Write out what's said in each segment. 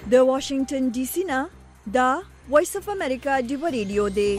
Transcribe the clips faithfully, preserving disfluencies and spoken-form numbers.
د واشنگټن ډي سي نه دا وایس اف امریکا دی ریډیو دی.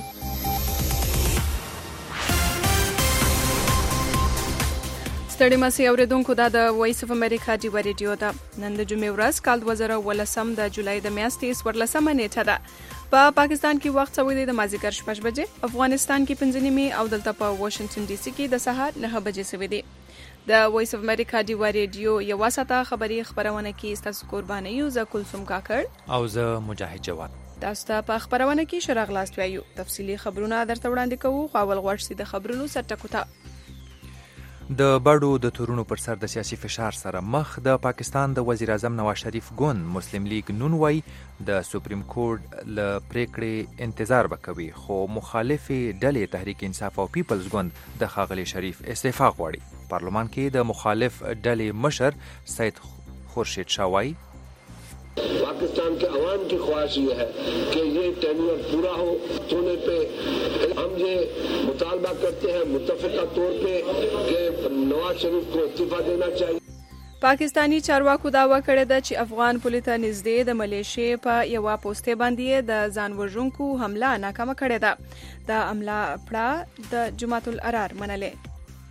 ستړي مسي اوریدونکو دا د وایس اف امریکا دی ریډیو ده. نن د جمعې ورځ کال دوه زره ولسم د جولای د میاشتې څوارلسمه نیټه ده. په پا پاکستان کې وخت سوی دی د مازیګر شپږ بجې، افغانستان کې پنځه نیمې او دلته په واشنگټن ډي سي کې د سهار نه بجې سوی دی. د وایس اف امریکا دی ریډیو یو ساعته خبري خبرونه کې ستاسو قرباني یو ز کلثوم کاکړ او زه مجاهد جواد. تاسو ته په خبرونه کې شرغ لاست وایو. تفصيلي خبرونه درته وړاندې کوو. خو اول غوښ سي د خبرونو سرټکوته. د بړو د تورونو پر سر د سیاسي فشار سره مخ د پاکستان د وزیر اعظم نواز شریف ګوند مسلم لیگ نون وای د سپریم کورټ ل پریکړې انتظار وکوي، خو مخالفي ډلې تحریک انصاف او پیپلز ګوند د ښاغلي شریف استعفا غواړي. پارلمان کې د مخالف ډلې مشر سید خورشید شاه وای पाकिस्तान के अवाम की ख्वाहिश ये है कि ये टेन्योर पूरा हो होने पे हम ये मुतालबा करते हैं मुत्तफिका तौर पे कि नवाज शरीफ को इस्तीफा देना चाहिए. پاکستانی چارواکو داوا کړې ده چې افغان پولیس ته نږدې د ملیشیا په یو پوسټ باندې د ځان وژونکو حمله ناکامه کړې ده. د حمله پړه د جماعت الارار منلې.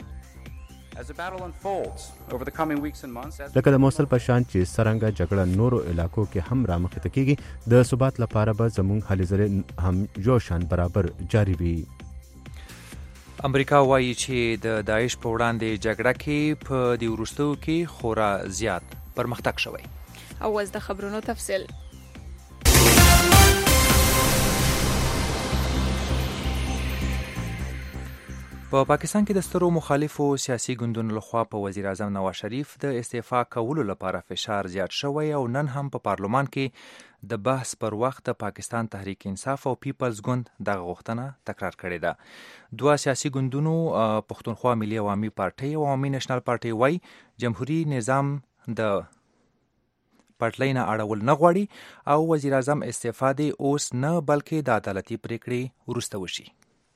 لکه د موصل په شان چې څرنګه جګړه نورو علاقو کې هم رامخته کیږي، د ثبات لپاره به زموږ هلې ځلې هم یو شان برابر جاری وي. امریکا وایي چې د داعش په وړاندې جګړه کې په دې وروستیو کې خورا زیات پرمختګ شوی. اوس د خبرونو تفصیل. په پا پاکستان کې د سترو مخالفو سیاسي ګوندونو لخوا په وزیر اعظم نواز شریف د استعفا کولو لپاره فشار زیات شوی او نن هم په پارلمان کې د بحث پر وخت د پاکستان تحریک انصاف او پیپلز ګوند دغه غوښتنه تکرار کړې ده. دوه سیاسي ګوندونو پښتونخوا ملي عوامي پارټي او عوامي نېشنل پارټي وای جمهوریت نظام د پټلۍ نه اړول نه غواړي او وزیر اعظم استعفا دی اوس نه بلکې د عدالتي پریکړې وروسته وشي.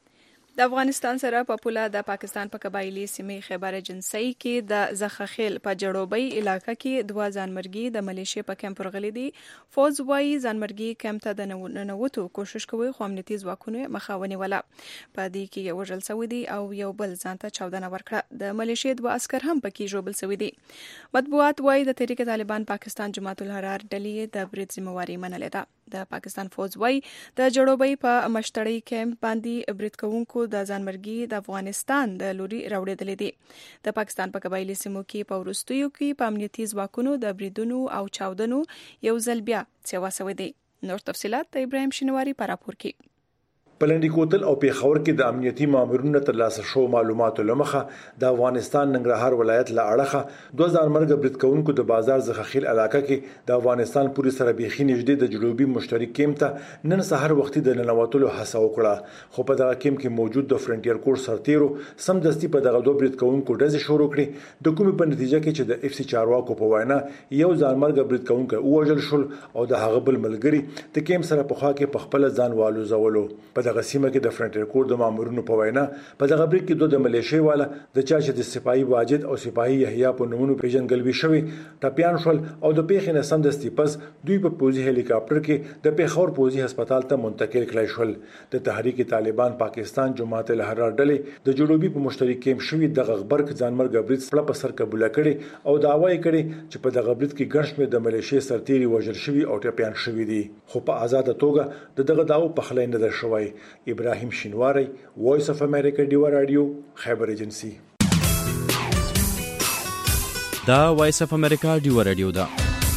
د افغانستان سره په پوله د پاکستان په قبایلی سیمې خیبر جنسي کې د زخخیل په جړوبۍ علاقې کې دوه ځانمرګي د ملیشیا په کمپ ورغلي دي. فوز وايي ځانمرګي کمپ ته د ننوتو کوشش کوي، خو امنیتي ځواکونه مخاوني ولا په دې کې یو وژل شوی دی او یو بل ځانته چاودنه ورکړه. د ملیشیا دوه عسكر هم پکې ژوبل شوی دي. مطبوعات وايي د تحریک طالبان پاکستان جماعت الحرار ډلې د برید ذمہواری منلې ده. د پاکستان فوز وايي د جړوبۍ په مشتري کمپ باندې برید کوونکو د ځانمرګي د افغانستان د لوري راوړېدلې دي. د پاکستان په قبایلی سیمو کې په وروستیو کې په امنیتي ځواکونو د بریدونو او چاودنو یو ځل بیا څه وسوي دي. نور تفصيلات د ابراهيم شینواری په راپور کې. پلندی کوتل او پیښور کې د امنیتي مامورینو ترلاسه شو معلوماتو لمخه د افغانستان ننګرهار ولایت له اړخه دوه ځانمرګ برید کوونکو د بازار زخخیل علاقې کې د افغانستان پولیس سره بيخي نږدې د جنوبي مشترک کیمپ ته نن سحر وختي د ننوتلو هڅه وکړه، خو په دغه کیمپ کې موجود د فرنټیر کورس سرتیرو سم دستي په دغه دوه برید کوونکو ډزې شروع کړې. د کومې په نتیجه کې چې د اف سي چارواکو په وینا یو ځانمرګ برید کوونکی وژل شول او د هغه بل ملګری د کیمپ سره په خوا کې په خپل ځان والو زولو. په دغه سیمه کې د فرنټیر کور د مامورینو په وینا په دغه برید کې دوه د ملیشیا والا د چا چې د سپاهي واجد او سپاهي یحیی په نومونو پیژنګلوي شوی ټاپیان شول او د پیښې نه سم دستي پس دوی په پوزي هلیکاپټر کې د پیښور پوزي هسپتال ته منتقل کړای شول. د تحریک طالبان پاکستان جماعت الحرار ډلې د جنوبي په مشترک کیمپ شوی د غغبرک ځانمرګ برید خپل په سر قبول کړي او دعوی کړي چې په دغه برید کې ګڼ شمېر د ملیشیا سرتیري وژل شوی او ټاپیان شوی دي، خو په آزاد توګه د دغه داو په خلای نه در شوی. ابراهيم شینواری، وایس اف امریکا دی رادیو خیبر ایجنسی. دا وایس اف امریکا دی رادیو دا.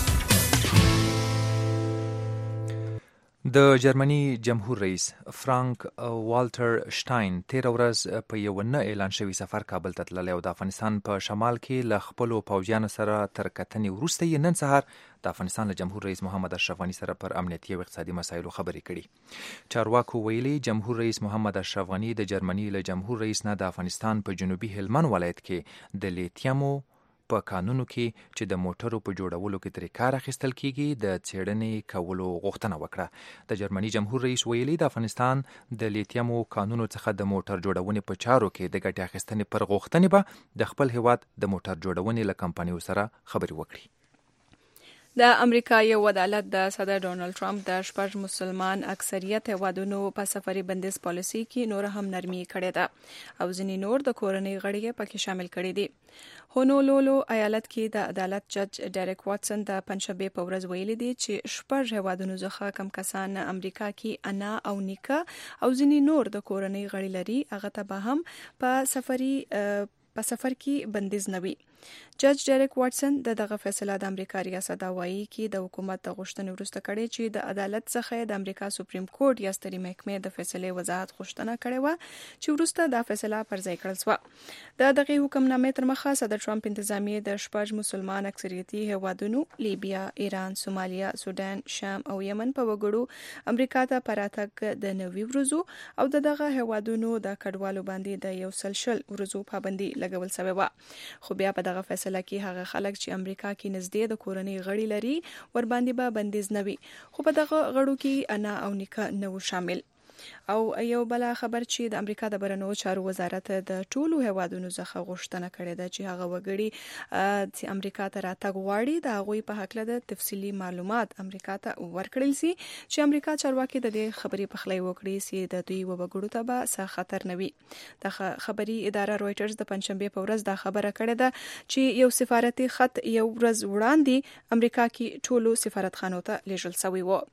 د جرمني جمهور رئیس فرانک والټر شټاین تیر ورځ په یو نه اعلان شوی سفر کابل ته تللی او د افغانستان په شمال کې له خپلو پوځیانو سره تر کتنې وروسته یې نن سهار د افغانستان له جمهور رئیس محمد اشرف غني سره پر امنیتي او اقتصادي مسایلو خبرې کړي. چارواکو ویلي جمهور رئیس محمد اشرف غني د جرمني له جمهور رئیس نه د افغانستان په جنوبي هلمند ولایت کې د لیتیمو په قانونو کې چې د موټرو په جوړولو کې ترې کار اخیستل کیږي د څېړنې کولو غوښتنه وکړه. د جرمني جمهور رئیس ویلي د افغانستان د لیتیمو قانونو څخه د موټر جوړونې په چارو کې د ګټې اخیستنې پر غوښتنې به د خپل هیواد د موټر جوړونې له کمپنیو سره خبرې وکړي. د امریکا یو عدالت د صدر ډونالد ټرمپ د شپږ مسلمان اکثریت هیوادونو په سفري بندیز پالیسي کې نور هم نرمي کړې ده او ځینې نور د کورنۍ غړي پکې شامل کړي دي. هونولولو ایالت کې د عدالت جج ډیریک واټسن د پنځشنبه په ورځ ویلي دي چې شپږ هیوادونو څخه کم کسان امریکا کې انا او نیکه او ځینې نور د کورنۍ غړي لري، هغه ته به هم په سفري په سفر کې بندیز نه وي. جج ډیریک واټسن د دغه فیصله د امریکا ریاست هوایی کې د حکومت د غوښتنې وروسته کړې چې د عدالت څخه د امریکا سپریم کورټ یا سترې محکمې د فیصلې وضاحت غوښتنه کړې و چې وروسته دا فیصله پر ځای کړل شو. د دغه حکمنامې تر مخه صدر ټرمپ انتظامیه د شپږ مسلمان اکثریتي هیوادونو لیبیا، ایران، سومالیا، سودان، شام او یمن په وګړو امریکا ته پراتګ د نوي ورځو او د دغه هیوادونو د کډوالو باندې د یو سل شل ورځو پابندي لګول شوې و. خو بیا په دغه فیصله کې هغه خلک چې امریکا کې نږدې د کورنۍ غړي لري ور باندې به بندیز نه وي، خو په دغه غړو کې انا او نیکه نه و شامل. او یو بل خبر چې د امریکا د بهرنیو چارو وزارت د ټولو هیوادونو څخه غوښتنه کړې ده چې هغه وګړي چې امریکا ته راتګ غواړي د هغوی په هکله د تفصیلي معلومات امریکا ته ورکړل شي چې امریکا چارواکي د دې خبرې پخلی وکړي چې د دوی وګړو ته به څه خطر نه وي. د خبري اداره رويټرز د پنځشنبه په ورځ دا خبره کړې ده چې یو سفارتي خط یو ورځ وړاندې امریکا کې ټولو سفارتخانو ته لیږل شوی و.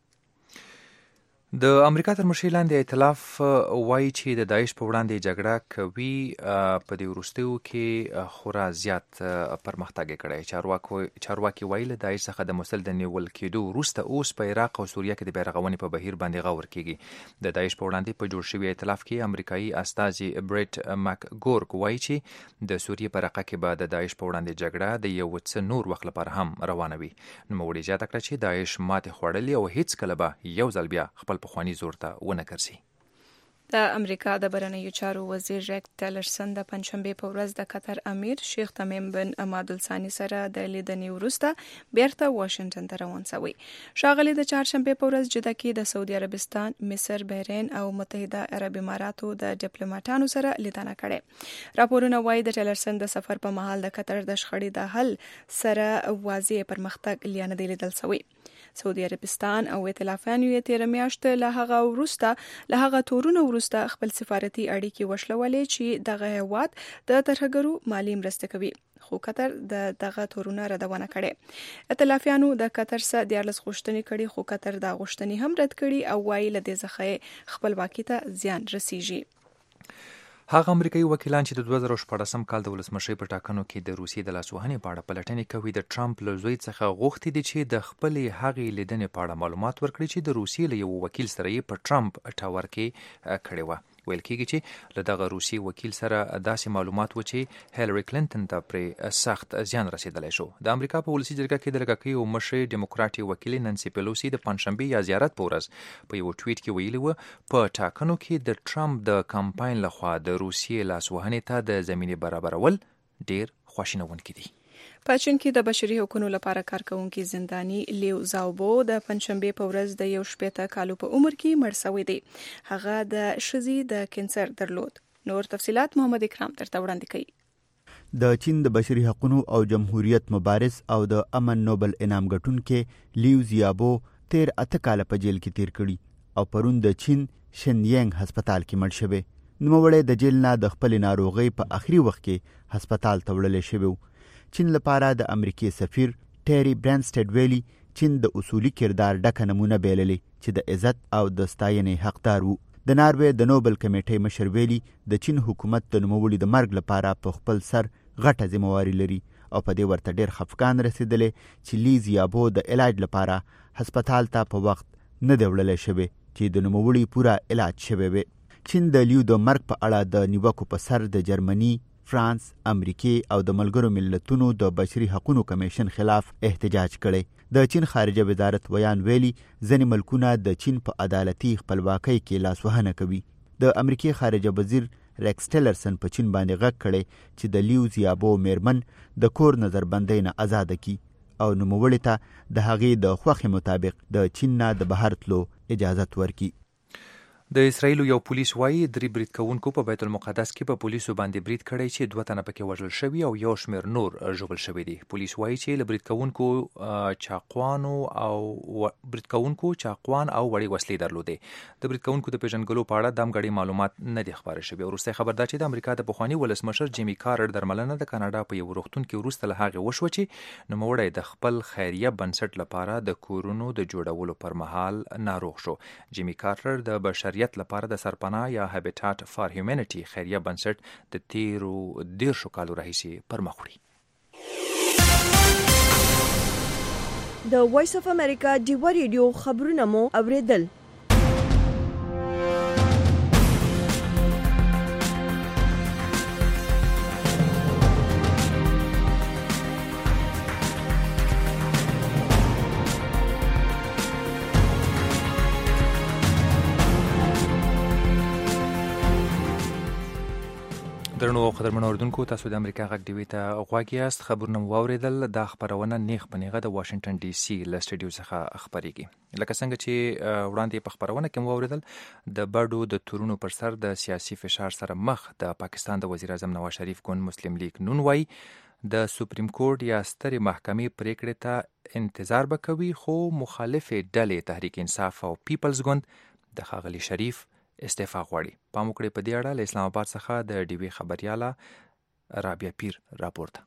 د امریکا تر مشرۍ لاندې ائتلاف وایي چې د داعش په وړاندې جګړه کوي په دې وروستیو کې خورا زیات پرمختګ کړی. چارواکي وایي له داعش څخه د موصل د نیول کېدو وروسته اوس په عراق او سوریه کې د بیرغونې په بهیر باندې غور کېږي. د داعش په وړاندې په جوړ شوي ائتلاف کې امریکایي استازي بریټ ماکګورک وایي چې د سوریې په رقه کې به د داعش په وړاندې جګړه د یو څه نور وخت لپاره هم روانه وي. نوموړي زیاته کړه چې داعش ماتې خوړلې او هیڅ کله به یو ځل بیا خپل پخواني زور ته ونه ګرځي. د امریکا د بهرنیو چارو وزیر ریک ټیلرسن د پنځشنبه په ورځ د قطر امیر شیخ تمیم بن حماد الثاني سره د لیدنې وروسته بیرته واشنگټن ته روان شوی. ښاغلي د چهارشنبه په ورځ جده کې د سعودي عربستان، مصر، بحرین او متحده عرب اماراتو د ډیپلوماټانو سره لیدنه کړې. راپورونه وایي د ټیلرسن د سفر په مهال د قطر د شخړې د حل سره واضح پرمختګ لیانه دی لیدل شوی. سعودي عربستان او ائتلافیانو یې تیر میاشت له هغه وروسته له هغه تورونو وروسته خپل سفارتي اړیکې وشلولې چې دغه هیواد د ترهګرو مالی مرسته کوي، خو قطر د دغه تورونه ردونه کړي. ائتلافیانو د قطر سره دیارلس غوښتنې کړي، خو قطر دا غوښتنې هم رد کړي او وايي له دې څخه خپلواکي ته زیان رسیږي. هغه امریکایي وکیلان چې د دوه زره شپاړسم کال د ولسمشرۍ په ټاکنو کې د روسیې د لاسوهنې په اړه پلټنې کوي، د ټرمپ له زوی څخه غوښتي دي چې د خپلې هغې لیدنې په اړه معلومات ورکړي چې د روسیې له یو وکیل سره یې په ټرمپ ټاور کې کړې وه. ویل کېږي چې له دغه روسي وکیل سره داسې معلومات و چې هیلری کلینټن ته پرې سخت زیان رسېدلی شو. د امریکا په ولسي جرګه کې د لږکیو مشرې ډیموکراټي وکیلې نانسي پیلوسي د پنځشنبې یا زیارت په ورځ په یو ټویټ کې ویلي و په ټاکنو کې د ټرمپ د کمپاین لخوا د روسیې لاسوهنې ته د زمینې برابرول ډیر خواشینونکي دي. په چین کې د بشري حقوقو لپاره کارکونکي زنداني لیو زاوبو د پنځشنبې په ورځ د یو شپېته کالو په عمر کې مړ شوی دی. هغه د ښځې د کینسر درلود. نور تفصيلات محمد اکرام درته وړاندې کوي. د چین د بشري حقوقو او جمهوریت مبارز او د امن نوبل انعام ګټونکي لیو زیابو تیر اته کال په جیل کې تیر کړي او پرون د چین شنینګ هسپتال کې مړ شوی. نوموړی د جیل نه د خپل ناروغي په اخري وخت کې هسپتال ته وړل شوی. چین لپاره د امریکای سفیر ټيري برانسټډ ویلي چین د اصولي کردار ډکه نمونه بیللې چې د عزت او د ستاینې حقدار وو. د ناروې د نوبل کمیټې مشر ویلي د چین حکومت د نوموړي د مرګ لپاره په خپل سر غټه ذمہواری لري او په دې ورته ډیر خفقان رسیدلې چې لی زیابو د علاج لپاره هسپتال ته په وخت نه دی وړل شوی چې د نوموړي پورا علاج شوی وي. چین د لیو د مرګ په اړه د نیوکو په سر د جرمني، فرانس، امریکای او د ملګرو ملتونو د بشري حقوقو کمیشن خلاف احتجاج کړي. د چین خارجه وزارت ویان ویلي ځینې ملکونه د چین په عدالتي خپلواکۍ کې لاسوهنه کوي. د امریکای خارجه وزیر ریکس ټیلرسن په چین باندې غږ کړي چې د لیو زیابو میرمن د کور نظربندۍ نه آزاد کړي او نوموړي ته د هغې د خوښې مطابق د چین نه د بهر تلو اجازه ورکړي. د اسرایل یو پولیس وایي درې برید کوونکو په بیت المقدس کې په پولیسو باندې برید کړی چې دوه تنه پکې وژل شوي او یو شمېر نور ژوبل شوي دي. پولیس وایي چې له برید کوونکو چاقوانو او برید کوونکو چاقوان او وړې وسلې درلودې. د برید کوونکو د پیژنګلو په اړه دمګړي معلومات نه دي خبره شوي. وروسته خبر دا چې د امریکا د پخواني ولسمشر جیمی کارټر درملنه د کاناډا په یو روغتون کې وروسته له هغې وشوه چې نوموړی د خپل خیریه بنسټ لپاره د کورونو د جوړولو پر مهال ناروغ شو. جیمی کارټر د بشریت لپاره د سرپناه یا هابیټاټ فار هیومانیټي خیریه بنسټ د تیرو دیرشو کالو راهیسې پر مخ وړي. د وایس اف امریکا ډیوا ریډیو خبرونه مو اوریدل. درنو قدرمنو اوریدونکو، تاسو د امریکا غږ ډیوي ته غوږ یاست. خبرونه مو واوریدل. دا خبرونه نیغ په نیغه د واشنگټن ډي سي له سټډیو څخه خپریږي. لکه څنګه چې وړاندې په خبرونه کې مو واوریدل، د بډو د تورونو پر سر د سیاسي فشار سره مخ د پاکستان د وزیر اعظم نواز شریف ګوند مسلم لیگ نون وایي د سپریم کورټ یا سترې محکمې پریکړې ته انتظار به کوي، خو مخالفې ډلې تحریک انصاف او پیپلز ګوند د ښاغلي شریف استعفا غواړي. پام وکړئ په دې اړه له اسلام آباد څخه د ډیوي خبرياله رابعه پیر راپورته.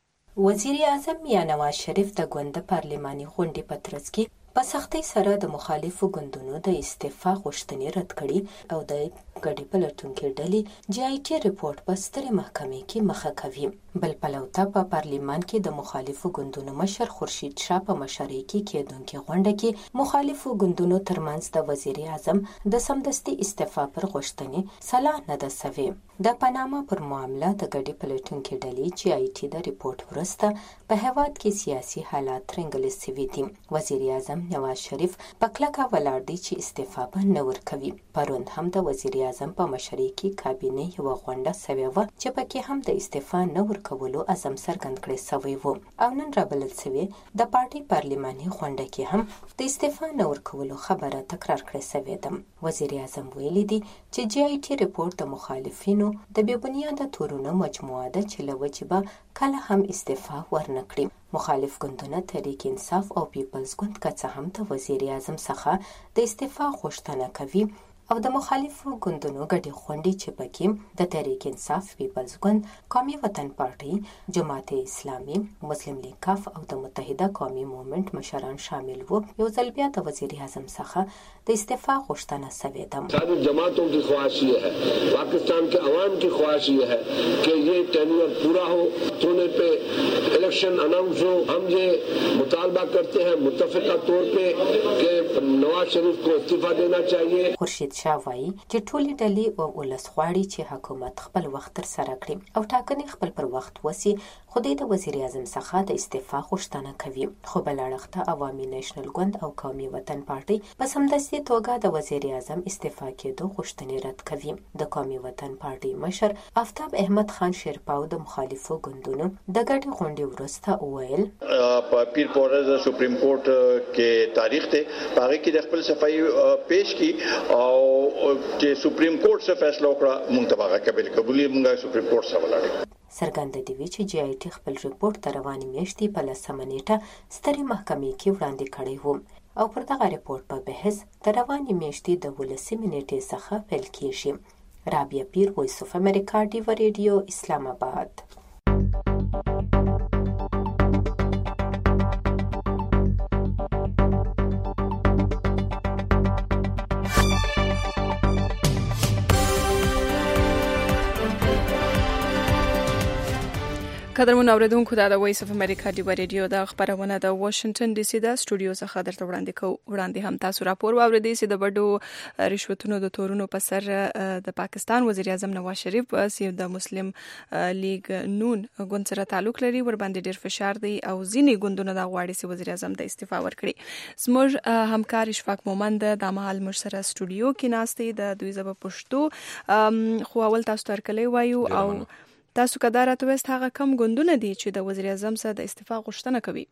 وزیر اعظم یا نواز شریف د ګوند پارلماني غونډې په ترڅ کې په سختۍ سره د مخالفو ګوندونو د استعفا غوښتنې رد کړي او د ګډې پلټونکې ډلې جی آی ټي ریپورت په سترې محکمې کې مخه کوي. بل پلو ته په پارلمان کې د مخالفو ګوندونو مشر خورشید شاه په مشرۍ کې کېدونکې غونډه کې مخالفو ګوندونو ترمنځ د وزیر اعظم د سمدستي استعفا پر غوښتنې سلا نه ده سوې. د پاناما پر معامله د ګډې پلټونکې ډلې جی آی ټي د ریپورت وروسته په هیواد کې سیاسي حالات ترنګلې سوي دي. وزیر اعظم نواز شریف په کلکه ولاړ دی چې استعفا به نه ورکوي. پرون هم د وزیر اعظم په مشرۍ کې کابینه یوه غونډه سوې وه چې پکې هم د استعفا نه ورکولو عزم څرګند کړی سوی و او نن رابلل سوې د پارټي پارلماني غونډه کې هم د استعفا نه ورکولو خبره تکرار کړې سوې ده. وزیر اعظم ویلي دي چې جی آی ټي ریپورت د مخالفینو د بې بنیاده تورونو مجموعه ده چې له وجې به کله هم استعفا ورنکړي. مخالف ګوندونه تحریک انصاف او پیپلز ګوند که څه هم د وزیر اعظم څخه د استعفا غوښتنه کوي او د مخالفو ګوندونو ګډې غونډې چې پکې د تحریک انصاف، پیپلز ګوند، قومي وطن پارټي، جماعت اسلامي، مسلم لیگ کاف او د متحده قومي موومنټ مشران شامل وو، یو ځل بیا د وزیر اعظم څخه د استعفا غوښتنه سوې ده. ساری جماعتوں کی خواہش یہ ہے، پاکستان کے عوام کی خواہش یہ ہے کہ یہ ٹینیور پورا ہو، ہونے پہ الیکشن اناؤنس ہو. ہم یہ مطالبہ کرتے ہیں متفقہ طور پہ کہ نواز شریف کو استعفا دینا چاہیے. خورشید شاه وایي چې ټولې ډلې او ولس غواړي چې حکومت خپل وخت تر سره کړي او ټاکنې خپل پر وخت وسی. خو د وزیر اعظم څخه د استعفا غوښتنه کوي. خو بل اړخ ته عوامي نیشنل ګوند او قومي وطن پارټي په سمدستي توګه د وزیر اعظم استعفا کېدو غوښتنې رد کوي. د قومي وطن پارټي مشر آفتاب احمد خان شیرپاو د مخالفو ګوندونو د ګډې غونډې وروسته وویل په پیر پورز سپریم کورټ کې تاریخ ته هغه کې د خپل صفائی پیش کی او چې سپریم کورټ څخه فیصله وکړه مونږ ته هغه قبول قبولي مونږه سپریم کورټ سره ولاړو. سرګند دی چې جی آی ټي خپل ریپورت تر رواني میاشتې په لسمه نیټه سترې محکمې کې وړاندې کړی و او پر دغه ریپورت په بحث تر رواني میاشتې د ولسمې نیټې څخه پیل کیږي. رابعه پیر، وایس اف امریکا، ډیوا ریډیو، اسلام آباد. قدرمن اوریدونکو، دا د وایس اف امریکا ډیوا ریډیو د خبرونه د واشنگټن ډي سي د سټوډیو څخه درته وړاندې کوو. وړاندې هم تاسو راپور واوریدئ چې د بډو رشوتونو د تورونو په سر د پاکستان وزیر اعظم نواز شریف چې د مسلم لیگ نون ګوند سره تعلق لري ور باندې ډیر فشار دی او ځینې ګوندونه دا غواړي چې وزیر اعظم د استعفا ورکړي. زموږ همکار اشفاق مومند د مهال مش سره سټوډیو کې ناستي د دوی زبه پښتو خو اول تاسو ترکلی وایو او تاسو کدارته وست هغه کم ګوندونه دي چې د وزیر اعظم سره د استعفا غوښتنه کوي.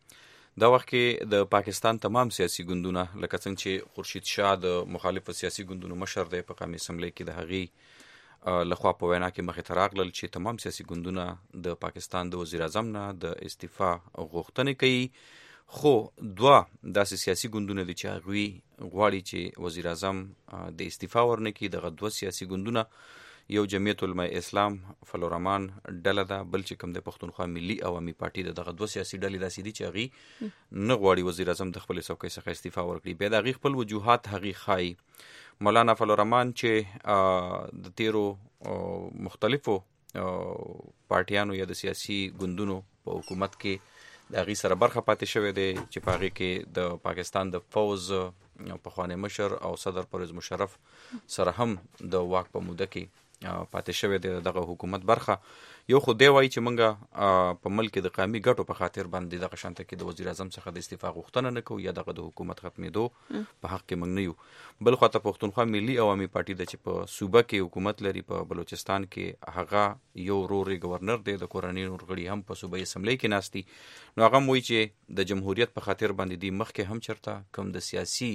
دا وخت کې د پاکستان تمام سیاسي ګوندونه لکه څنګه چې خورشید شاه د مخالف سیاسي ګوندونو مشر دی په قومي اسمبلی کې د هغې لخوا په وینا کې مخې ته راغلل چې تمام سیاسي ګوندونه د پاکستان د وزیر اعظم نه د استعفا غوښتنې کوي، خو دوه داسې سیاسي ګوندونه دي چې هغوی غواړي چې وزیر اعظم د استعفا ورنکړي. دغه دوه سیاسي ګوندونه یو جمعیت علماء اسلام فلورمان ډله ده، بل چې کوم د پښتونخوا ملي عوامي پارټي ده. دغه دوه سیاسي ډلې داسې دي چې هغې نه غواړي وزیر اعظم د خپلې څوکۍ څخه استعفا ورکړي. بیا د هغې خپل وجوهات هغې ښایي. مولانا فلورمان چې د تیرو مختلفو پارټیانو یا د سیاسي ګوندونو په حکومت کې د هغې سره برخه پاتې شوی دی، چې په هغې کې د پاکستان د فوز پخوانی مشر او صدر پرویز مشرف سره هم د واک په موده کې پاتې شوی دی دغه حکومت برخه. یو خو دی وایي چې موږ په ملک د قومي ګټو په خاطر باندې دغه شانته کې د وزیر اعظم څخه د استعفا غوښتنه نه کوو یا دغه د حکومت ختمېدو په حق کې موږ نه یو. بل خواته پښتونخوا ملي عوامي پارټي ده چې په صوبه کې حکومت لري، په بلوچستان کې هغه یو ورور گورنر دی، د کورنۍ نور غړي هم په صوبایي اسمبلی کې ناست دي. نو هغه هم وایي چې د جمهوریت په خاطر باندې دی مخکې هم چرته کوم د سیاسي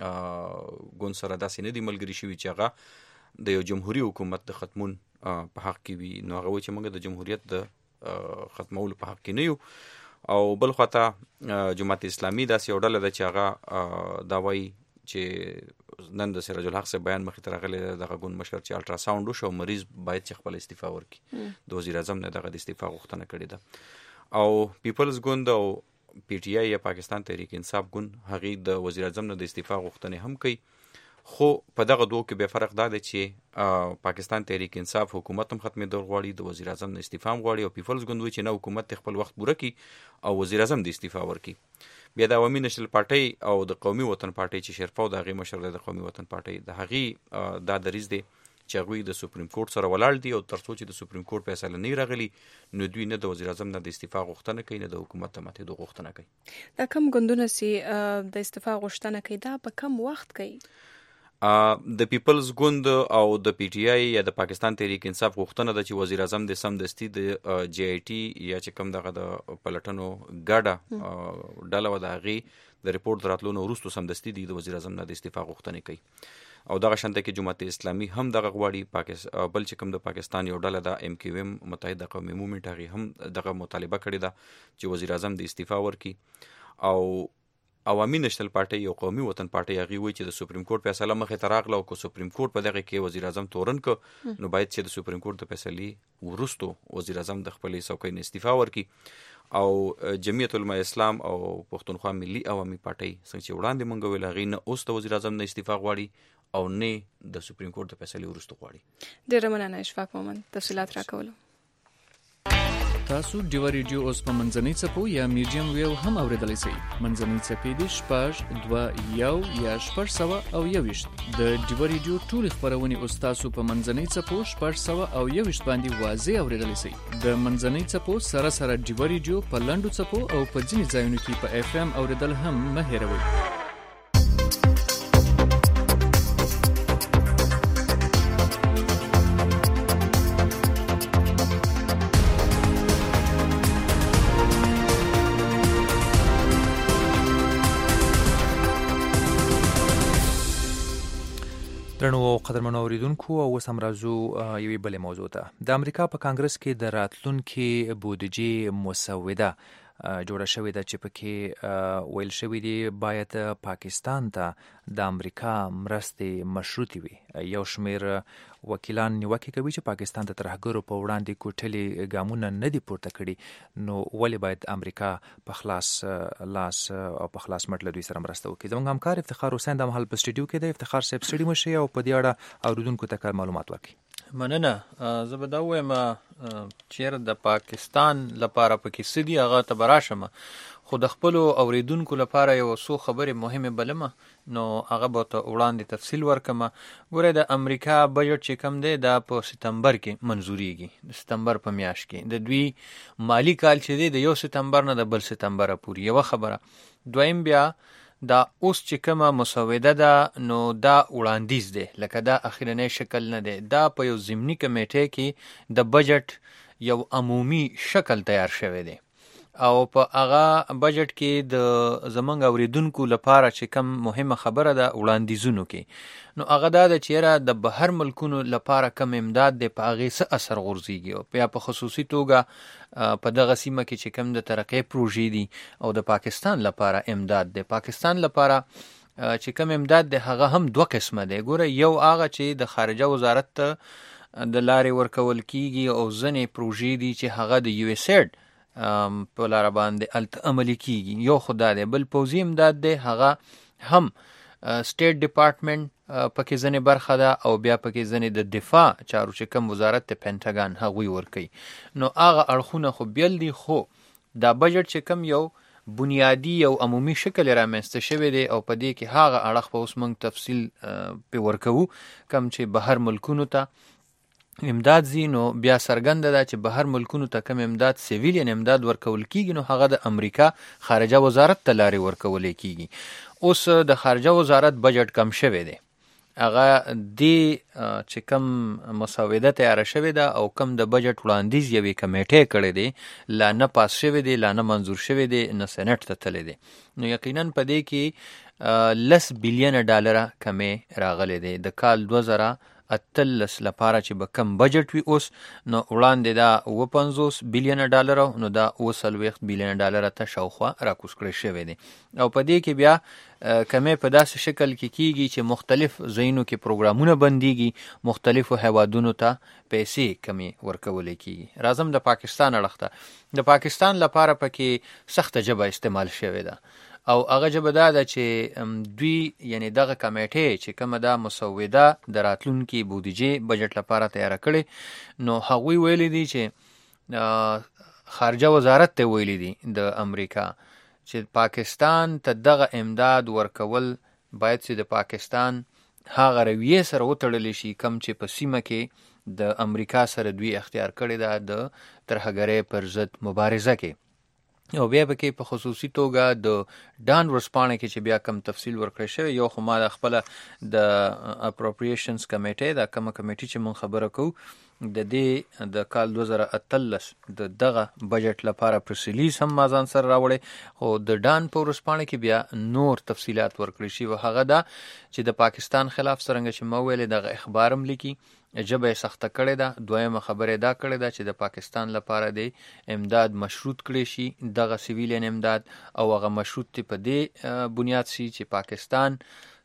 ګوند سره داسې نه دي ملګري شوي چې هغه د یو جمهوري حکومت د ختمون په حق کې وي. نو هغه وایي چې موږ د جمهوریت د ختمولو په حق کې نه یو. او بل خواته جماعت اسلامي داسې یو ډله ده چې هغه دا وایي چې نن د سراج الحق صاحب بیان مخې ته راغلی دغه ګوند مشر چې الټراساونډ وشو، مریض باید چې خپل استعفا ورکړي، د وزیر اعظم نه دغه د استعفا غوښتنه کړې ده. او پیپلز ګوند او پی ټی آی یا پاکستان تحریک انصاف ګوند هغې د وزیر اعظم نه د استعفا غوښتنې هم کوي. خو په دغه دوه کې بیا فرق دا دی چې پاکستان تحریک انصاف حکومت هم ختمېدل غواړي، د وزیر اعظم نه استعفا هم غواړي، او پیپلز ګوند وایي چې نه، حکومت خپل وخت پوره کړي او وزیر اعظم د استعفا ورکړي. بیا د عوامي نشنل پارټۍ او د قومي وطن پارټۍ چې شیرپا د هغې مشر دی د قومي وطن پارټۍ، د هغې دا دریځ دی چې هغوی د سپریم کورټ سره ولاړ دي او تر څو چې د سپریم کورټ فیصله نه راغلي نو دوی نه د وزیر اعظم نه د استعفا غوښتنه کوي نه د حکومت د ماتېدو غوښتنه کوي. دا کوم ګوندونه چې د استعفا غوښتنه کوي دا په کوم وخت کوي؟ د پیپلز ګوند او د پی ټی آی یا د پاکستان تحریک انصاف غوښتنه ده چې وزیر اعظم د سمدستي د جی آی ټي یا چې کوم دغه د پلټنو ګډه ډله وه د هغې د ریپورټ د راتلو نه وروستو سمدستي د وزیر اعظم نه د استعفا غوښتنې کوي. او دغه شانته کې جماعت اسلامي هم دغه غواړي. بل چې کوم د پاکستان یو ډله ده ایم کیو ایم متحده قومي مومنټ، هغې هم دغه مطالبه کړې ده چې وزیر اعظم د استعفا ورکړي. او عوامي نشنل پارټۍ او قومي وطن پارټۍ هغې وایي چې د سپریم کورټ فیصله مخې ته راغله او که سپریم کورټ په دغه کې وزیر اعظم تورن که نو باید چې د سپریم کورټ د فیصلې وروستو وزیر اعظم د خپلې څوکۍ نه استعفا ورکړي. او جمعیت علماء اسلام او پښتونخوا ملي عوامي پارټۍ څنګه چې وړاندې موږ ویل هغې نه اوس د وزیر اعظم نه استعفا غواړي او نه د سپریم کورټ د فیصلې وروستو غواړي. ډېره مننه اشفاق مومند تفصیلات راکولو. تاسو ډیو ریډیو اوس په منځنۍ څپو یا میډیم ویو هم اوریدلی شئ. منځنۍ څپې دي شپږ دوه یو یا شپږ سوه او یوویشت. د ډیو ریډیو ټولې خپرونې اوس تاسو په منځنۍ څپو شپږ سوه او یوویشت باندې واضح اوریدلی شئ. د منځنۍ څپو سره سره ډیو ریډیو په لنډو څپو او په ځینې ځایونو کې په اف ام اوریدل هم مه هیروئ. درنو قدرمنو اوریدونکو او اوس هم راځو یوې بلې موضوع ته. د امریکا په کانګرس کې د راتلونکي بودجې مسوده جوړه شوې ده چې پکې ویل شوي دي باید پاکستان ته د امریکا مرستې مشروطې وي. یو شمیر وکیلان نیوکې کوي چې پاکستان د ترهګرو په وړاندې کوټلې ګامونه نه دي پورته کړي، نو ولې باید امریکا په خلاص لاس او په خلاص مټ له دوی سره مرسته وکړي. زموږ همکار افتخار حسین د مهال په سټوډیو کې دی. افتخار صاحب ستړي مه شئ او په دې اړه اوریدونکو ته معلومات ورکړي. مننه. زه به دا ووایم چېرې د پاکستان لپاره پکې څه دي هغه ته به راشم، خو د خپلو اوریدونکو لپاره یو څو خبرې مهمې بلمه نو هغه به ته وړاندې تفصیل ورکمه. ګوره د امریکا بجټ چې کم دی دا په ستمبر کې منظوریږي، د ستمبر په میاشت کې. د دوی مالی کال چې دی د یو ستمبر نه د بل ستمبره پورې یوه خبره. دویم بیا دا اوس چې کومه مسوده ده نو دا وړاندیز دی، لکه دا اخرنی شکل نه دی. دا په یو ضمني کمیټې کې د بجټ یو عمومي شکل تیار شوی دی او په هغه بجټ کې د زمونږ اوریدونکو لپاره چې کم مهمه خبره ده وړاندیزونو کې، نو هغه دا د چیرې د بهر ملکونو لپاره کم امداد د په هغه څه اثر غورځيږي او بیا په خصوصي توګه په دغه سیمه کې چې کم د ترقې پروژې دي او د پاکستان لپاره امداد دی. پاکستان لپاره چې کم امداد دی هغه هم دوه قسمه دی. ګوره یو هغه چې د خارجه وزارت ته د لارې ورکول کیږي او ځنې پروژې دي چې هغه د یو ایس ایډ په لار باندې الت عملی کیږي. یو خدای دی. بل پوزي امداد دی هغه هم سټیټ ډپارټمنټ پکې ځنې برخه ده او بیا پکې ځنې د دفاع چارو چې کوم وزارت ته پینټاګان هغوی ورکوي. نو هغه اړخونه خو بیل دي، خو دا بجټ چې کوم یو بنیادی او عمومي شکل رامنځته شوی دی او په دې کې هغه اړخ په اوس موږ تفصیل په ورکوو کم چې بهر ملکونو ته امداد زی. نو بیا څرګنده ده چې بهر ملکونو ته کم امداد سیویلین امداد ورکول کیږي نو هغه د امریکا خارجه وزارت ته لارې ورکول کیږي. اوس د خارجه وزارت بجټ کم شوی دی، هغه دی چې کم مسوده تیار شوی ده او کم د بجټ وړاندیز یوې کمیټې کړی دی، لا نه پاس شوی دی، لا نه منظور شوی دی، نه سېنات ته تللی دی. نو یقینا په دې کې لس بلین ډالره کمې راغلی دی. د کال دوه زره اتلس لپاره چې به کم بجټ وي اوس نو وړاندې دا اوه پنځوس بلین ډالره نو دا اوه څلوېښت بلین ډالره ته شاوخوا راکوز کړی شوی دی. او په دې کې بیا کمې په داسې شکل کې کیږي چې مختلف ځایونو کې پروګرامونه بنديږي، مختلفو هیوادونو ته پیسې کمې ورکول کیږي. راځم د پاکستان اړخ ته. د پاکستان لپاره پکې سخته ژبه استعمال شوې ده او هغه ژبه دا ده چې دوی یعنی دغه کمیټې چې کومه دا مسوده د راتلونکي بودیجې بجټ لپاره تیار کړي نو هغوی ویلي دي چې خارجه وزارت ته ویلي دي د امریکا چې پاکستان ته دغه امداد ورکول باید چې د پاکستان هغه رویه سره وتړل شي کم چې په سیمه کې د امریکا سره دوی اختیار کړی ده د ترهګرۍ پر ضد مبارزه کې. او بیا به کې په خصوصي توګه د ډان ورسپانه کې چې بیا کم تفصیل ورکړی شوی. یو خو ما د خپل د اپروپریشنز کمیټې دا کومه کمیټې چې مون خبره کوو د دې د کال دوه زره اتلس د دغه بجټ لپاره پریس ریلیز هم ما ځان سره راوړی، خو د ډان په ورسپانه کې بیا نور تفصیلات ورکړی شي. و هغه دا چې د پاکستان خلاف څرنګه چې ما ویلې دغه اخبار هم لیکي ژبه یې سخته کړې ده. دویمه خبره دا کړې ده چې د پاکستان لپاره د امداد مشروط کړي شي، دغه سیویلین امداد او هغه مشروط تی په دې بنیاد شي چې پاکستان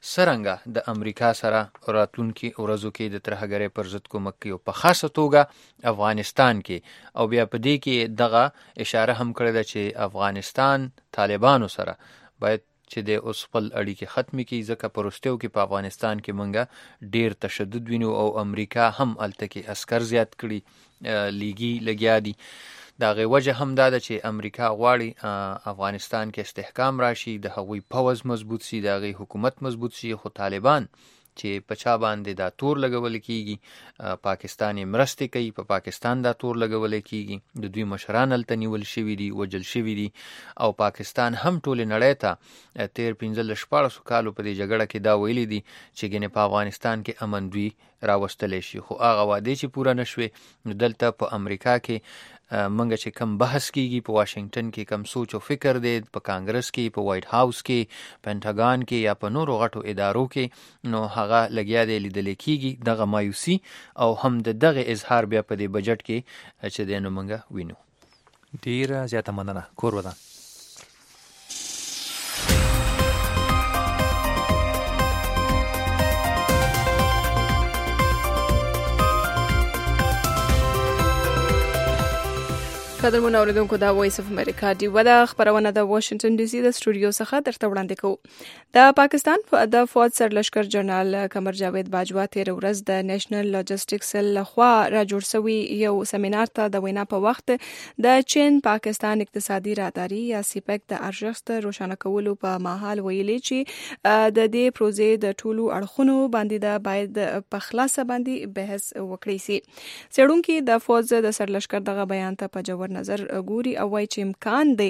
څرنګه د امریکا سره راتلونکي ورځو کې د ترهګرۍ پر ضد کومک کوي په خاصه توګه افغانستان کې. او بیا په دې کې دغه اشاره هم کړې ده چې افغانستان طالبانو سره باید چې د اوس خپل اړیکې ختمې کړي، ځکه په وروستیو کې په افغانستان کې مونږه ډیر تشدد وینو او امریکا هم هلته کې عسکر زیات کړي لیګي لګیا دي. د هغې وجه هم دا ده چې امریکا غواړي افغانستان کې استحکام راشي، د هغوی پوځ مضبوط شي، د هغوی حکومت مضبوط شي. خو طالبان چې په چا باندې دا تور لګول کیږي، پاکستان یې مرستې کوي، په پاکستان دا تور لګول کیږي، د دوی مشران هلته نیول شوي دي، وجل شوي دي. او پاکستان هم ټولې نړۍ ته تیر پنځلس شپاړسو کالو په دې جګړه کې دا ویلي دي چې ګنې په افغانستان کې امن دوی راوستلی شي، خو هغه وعدې چې پوره نشوې. نو دلته په امریکا کې منګه چې کم بحث کیږي، په واشنگټن کې کم سوچ او فکر دی، په کانګرس کې، په وایټ هاوس کې، پینټاګان کې یا په نورو غټو ادارو کې، نو هغه لګیا دی لیدل کیږي دغه مایوسی او هم د دغه اظهار بیا په دې بجټ کې چې دی نو منګه وینو. ډیره زیاته مننه. کور ودان. قدرمن اوریدونکو دا وایس اف امریکا دی ودا خبرونه د واشنگټن ډي سي د سټوډیو څخه درته وړاندې کوو. د پاکستان د فوج سرلشکر جنرال قمر جاوید باجوا تیر ورځ د نېشنل لاجستیکس لخوا را جوړ شوی یو سیمینار ته د وینا په وخت د چین پاکستان اقتصادي راهداري یا سیپک د ارزښت روښانه کولو په مهال ویلي چې د دې پروژې د ټولو اړخونو باندې د باید په خلاصه باندې بحث وکړي سي. څېړونکو د فوج د سرلشکر دغه بیان ته په جوړ نظر ګوري او وايي چې امکان دی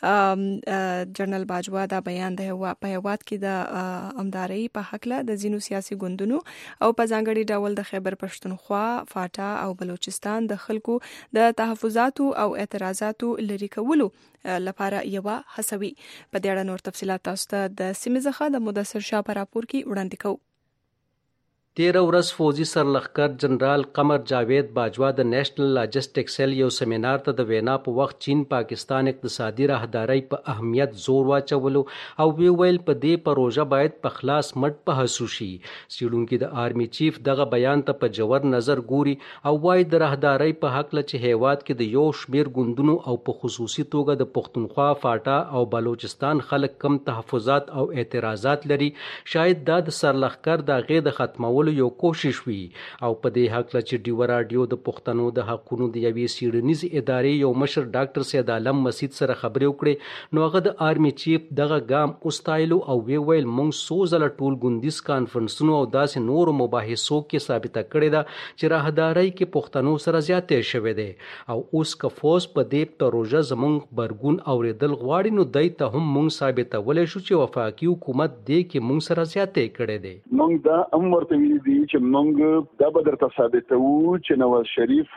جنرال باجوا دا بیان دی په هیواد کې د امداري په حق له د ځینو سیاسي ګوندونو او په ځانګړي ډول د خیبر پښتونخوا، فاټا او بلوچستان د خلکو د تحفظاتو او اعتراضاتو لري کولو لپاره یو هڅوي. په دې اړه نور تفصيلات تاسو ته د سیمې څخه د مدثر شاه په راپور کې وړاندې کوو. تیره ورځ فوجي سرلښکر جنرال قمر جاوید باجوا د نیشنل لاجسټک سیل یو سیمینار ته د وینا په وخت چین پاکستان اقتصادي راهداري په اهمیت زور واچولو او وی ویل په دې پروژه باید په خلاص مټ په هڅو شي. سیډونکو د آرمي چیف دغه بیان ته په جوړ نظر ګوري او وايي د راهداري په حق له چې هیواد کې د یو شمیر ګوندونو او په خصوصي توګه د پښتونخوا، فاټا او بلوچستان خلک کم تحفظات او اعتراضات لري، شاید دا د سرلښکر د غې د ختمولو یو کوشش وي. او په دې حق له چې ډیو رادیو د پښتنو د حقونو د یوې سیډنیز ادارې یو مشر ډاکټر سید عالم مسید سره خبرې وکړې، نو هغه د آرمي چیف دغه ګام اوستایلو او وی ویل مونږ څو ځله ټول ګوندیز کانفرنسونو او داسې نورو مباحثو کې ثابته کړې ده چې راهداري کې پښتنو سره زیاتې شوې ده او اوس که فوز په دې پروژه زمونږ برګون اوریدل غواړي نو دای ته هم مونږ ثابتولی شو چې وفاقي حکومت دې کې مونږ سره زیاتې کړې ده. مونږ دا امر دی چې موږ دا به درته ثابتوو چې نواز شریف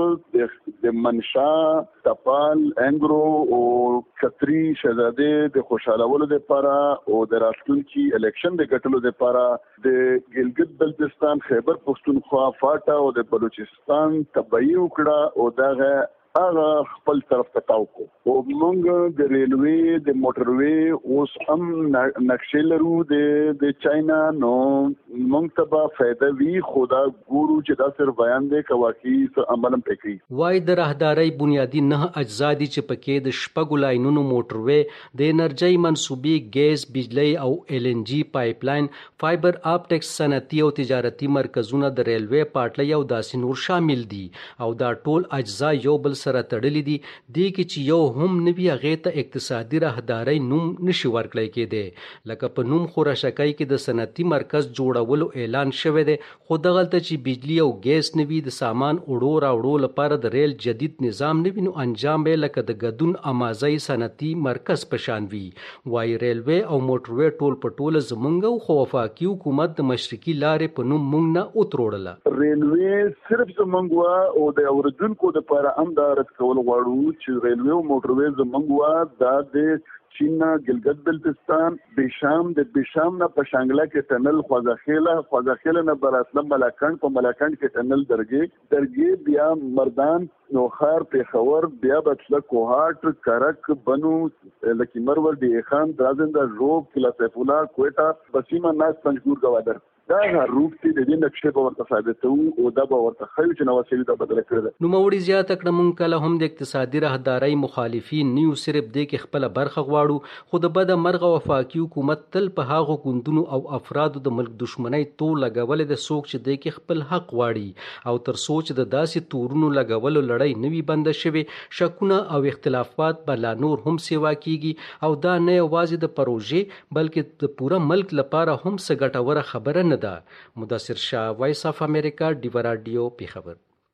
د منشا، تپال، انګرو او کتري شهزاده د خوشحالولو لپاره او د راتلونکي الیکشن د ګټلو لپاره د ګلګت بلتستان، خیبر پښتونخوا، فاټا او د بلوچستان تبعی وکړه او دغه هغه خپل طرف ته تاو کو. او موږ د ریلوی د موټروي اوس هم نقشې لرو د د چاینا، نو موږ ته به فائدہ وی خدا ګورو چې دا صرف بیان دی که واقعي عمل هم پکې. وای د راهداري بنیادی نه اجزا دي چې پکې د شپږو لاینونو موټروي، د انرژي منسوبي، ګیس، بجلی او ال ان جی پایپ لاین، فایبر اپټکس، صنعتي او تجارتي مرکزونه، د ریلوی پټلۍ او داسې نور شامل دي. او دا ټول اجزا یو بل سره تړلې دي، دې کې چې یو هم نوی هغې ته اقتصادي راهداري نوم نشي ورکړی کېدی. لکه په نوم خورشکۍ کې د صنعتي مرکز جوړولو اعلان شوی دی، خو دغلته چې بجلی او ګیس نوي، د سامان وړو راوړو لپاره د ریل جدید نظام نوي، نو انجام به لکه د ګدون امازۍ صنعتي مرکز په شان وي. وایي ریلوی او موټروي ټول په ټوله زمونږ خو وفاقي حکومت د مشرقي لارې په نوم مونږ نه وتروړله. ریلوی صرف زمونږ او د اوریدونکو لپاره هم دا رد کول غواړو چې ریلوی او موټروي زمونږ دا د چین ګلګت بلتستان، بشام، د بشام نه په شانګله کې ټنل، خوځخیله، خوځخیله نه بر اسلام ملاکنډ، په ملاکنډ کې ټنل درګي درګي بیا مردان، نوخار، پیښور، بیا بچله، کوهاټ، کرک، بنو، لکی مرور، دی خان، درازنده، روب، کلا سیف الله، کوټا، بسیمه، ناس، پنجګور، گوادر. دا روپ ته د دې نقشې په ورته ثابتو او دا به ورته خو چې نو وسیله د بدل کړل. نو موري زیات کړه مونږ کله هم د اقتصادي راهداري مخالفین نیو صرف د کې خپل برخه غواړو، خو د بده مرغه وفاقي حکومت تل په هغه ګوندونو او افرادو د ملک دشمنی تو لګول د سوق چې د کې خپل حق غواړي او تر سوچ د داسې تورونو لګول لړۍ نوي بند شوي، شکونه او اختلافات بل نور هم سیوا کیږي او دا نه یوازې د پروژې بلکې د پوره ملک لپاره هم څه ګټوره خبره ده. مدثر شاه، وایس اف امریکا، ډیو رادیو، پیښور.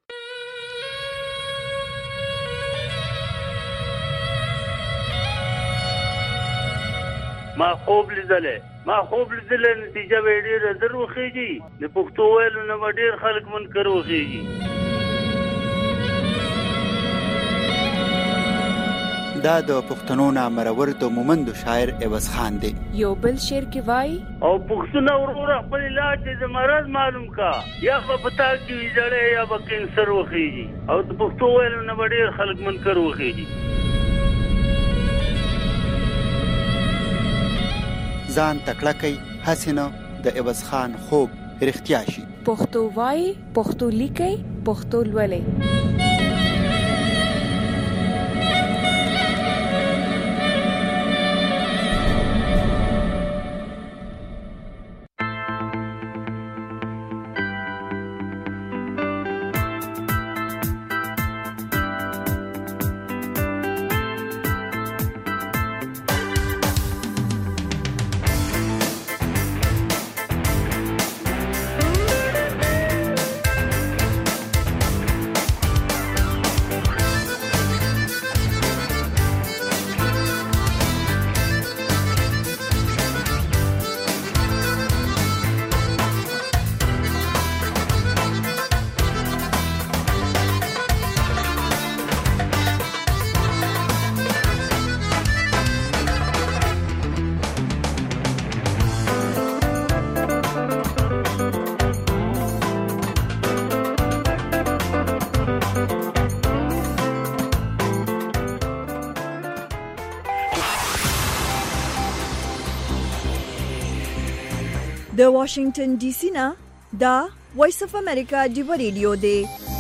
ما خوب لیدلې ما خوب لیدلې نتیجه به ډېره زر وخیږي، د پښتو ویلو نه به ډېر خلک منکر وخیږي. دا د پښتنو نامرور د مومند شاعر عوض خان دی. یو بل شعر کې وای او پښتنو ورور خپل علاج د مرض معلوم کا، یا په پتا کې جړې یا په کینسر وخیږي او د پښتو ویلو نه ډېر خلک منکر وخیږي. ځان تکړه کوي حسینه د عوض خان خوب رښتیا شي. پښتو وای، پښتو لیکي، پښتو لولي. د واشنگټن ډي سي نه دا وایس اف امریکا دیو ریډیو دی.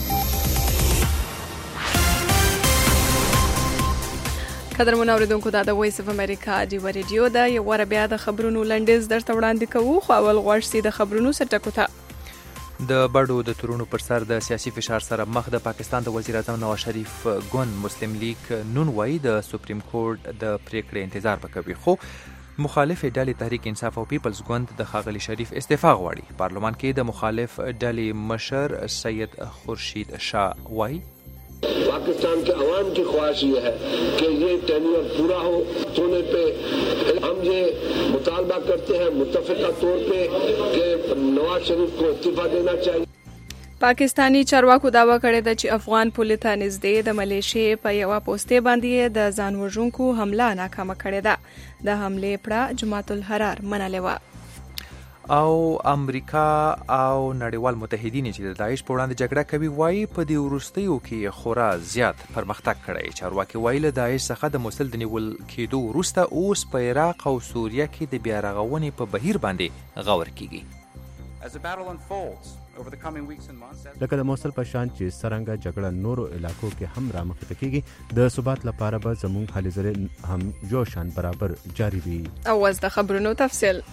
قدرمن اوریدونکو دا د وایس اف امریکا دیو ریډیو دا یو ور بیا د خبرونو لنډیز درته وړاندې کوو. خو اول غواړم چې د خبرونو سرټکو ته د بډو د تورونو پر سر د سیاسي فشار سره مخ د پاکستان د وزیر اعظم نواز شریف ګوند مسلم لیگ نون وای د سپریم کورټ د پریکړې انتظار وکوي، خو مخالف ډلې تحریک انصاف او پیپلز ګوند د ښاغلي شریف استعفا غواړي. پارلمان کې د مخالف ډلې مشر سید خورشید شاه وای पाकिस्तान के अवाम की ख्वाहिश ये है कि ये टेन्योर पूरा हो. होने पे हम ये मुतालबा करते हैं मुत्तफिका तौर पे कि नवाज शरीफ को इस्तीफा देना चाहिए. پاکستانی چارواکو داوا کړې ده چې افغان پولیس ته نږدې د ملیشیا په یو پوسټې باندې د ځان وژونکو حمله ناکامه کړې ده. د حملې پړه جماعت الحرار منلې و. او امریکا او نړیوال متحدین چې د داعش په وړاندې جګړه کوي وایي په دې وروستیو کې خورا زیات پرمختګ کړی. چارواکي وایي له داعش څخه د موصل د نیول کېدو وروسته اوس په عراق او سوریه کې د بیا رغونې په بهیر باندې غور کیږي. لکه د موصل په شان چې څرنګه جګړه نورو علاقو کې هم رامخته کیږي، د ثبات لپاره به زموږ هلې ځلې هم یو شان برابر جاری وي. او اوس د خبرونو تفصیل.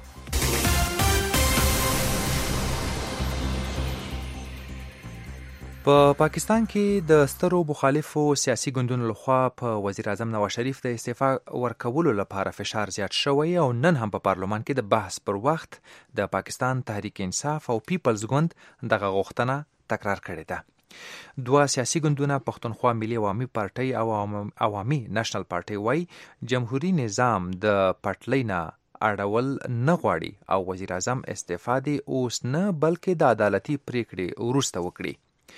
په پا پاکستان کې د سترو مخالفو سیاسي ګوندونو لخوا په وزیر اعظم نواز شریف د استعفا ورکولو لپاره فشار زیات شوی او نن هم په پارلمان کې د بحث پر وخت د پاکستان تحریک انصاف او پیپلز ګوند دغه غوښتنه تکرار کړې ده. دوه سیاسي ګوندونه پښتونخوا ملي عوامي پارټي او عوامي نېشنل پارټي وایي جمهوریت نظام د پټلۍ نه اړول نه غواړي او وزیر اعظم استعفا دی اوس نه بلکې د عدالتي پریکړې وروسته وکړي.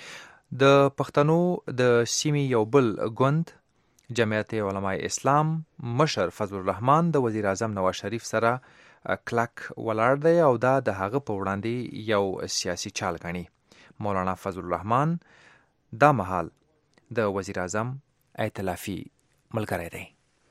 د پښتنو د سیمې یو بل ګوند جمعیت علماء اسلام مشر فضل الرحمن د وزیر اعظم نواز شریف سره کلک ولاړ دی او دا د هغه په وړاندې یو سیاسي چال غني. مولانا فضل الرحمن دا مهال د وزیر اعظم ائتلافي ملګری دی.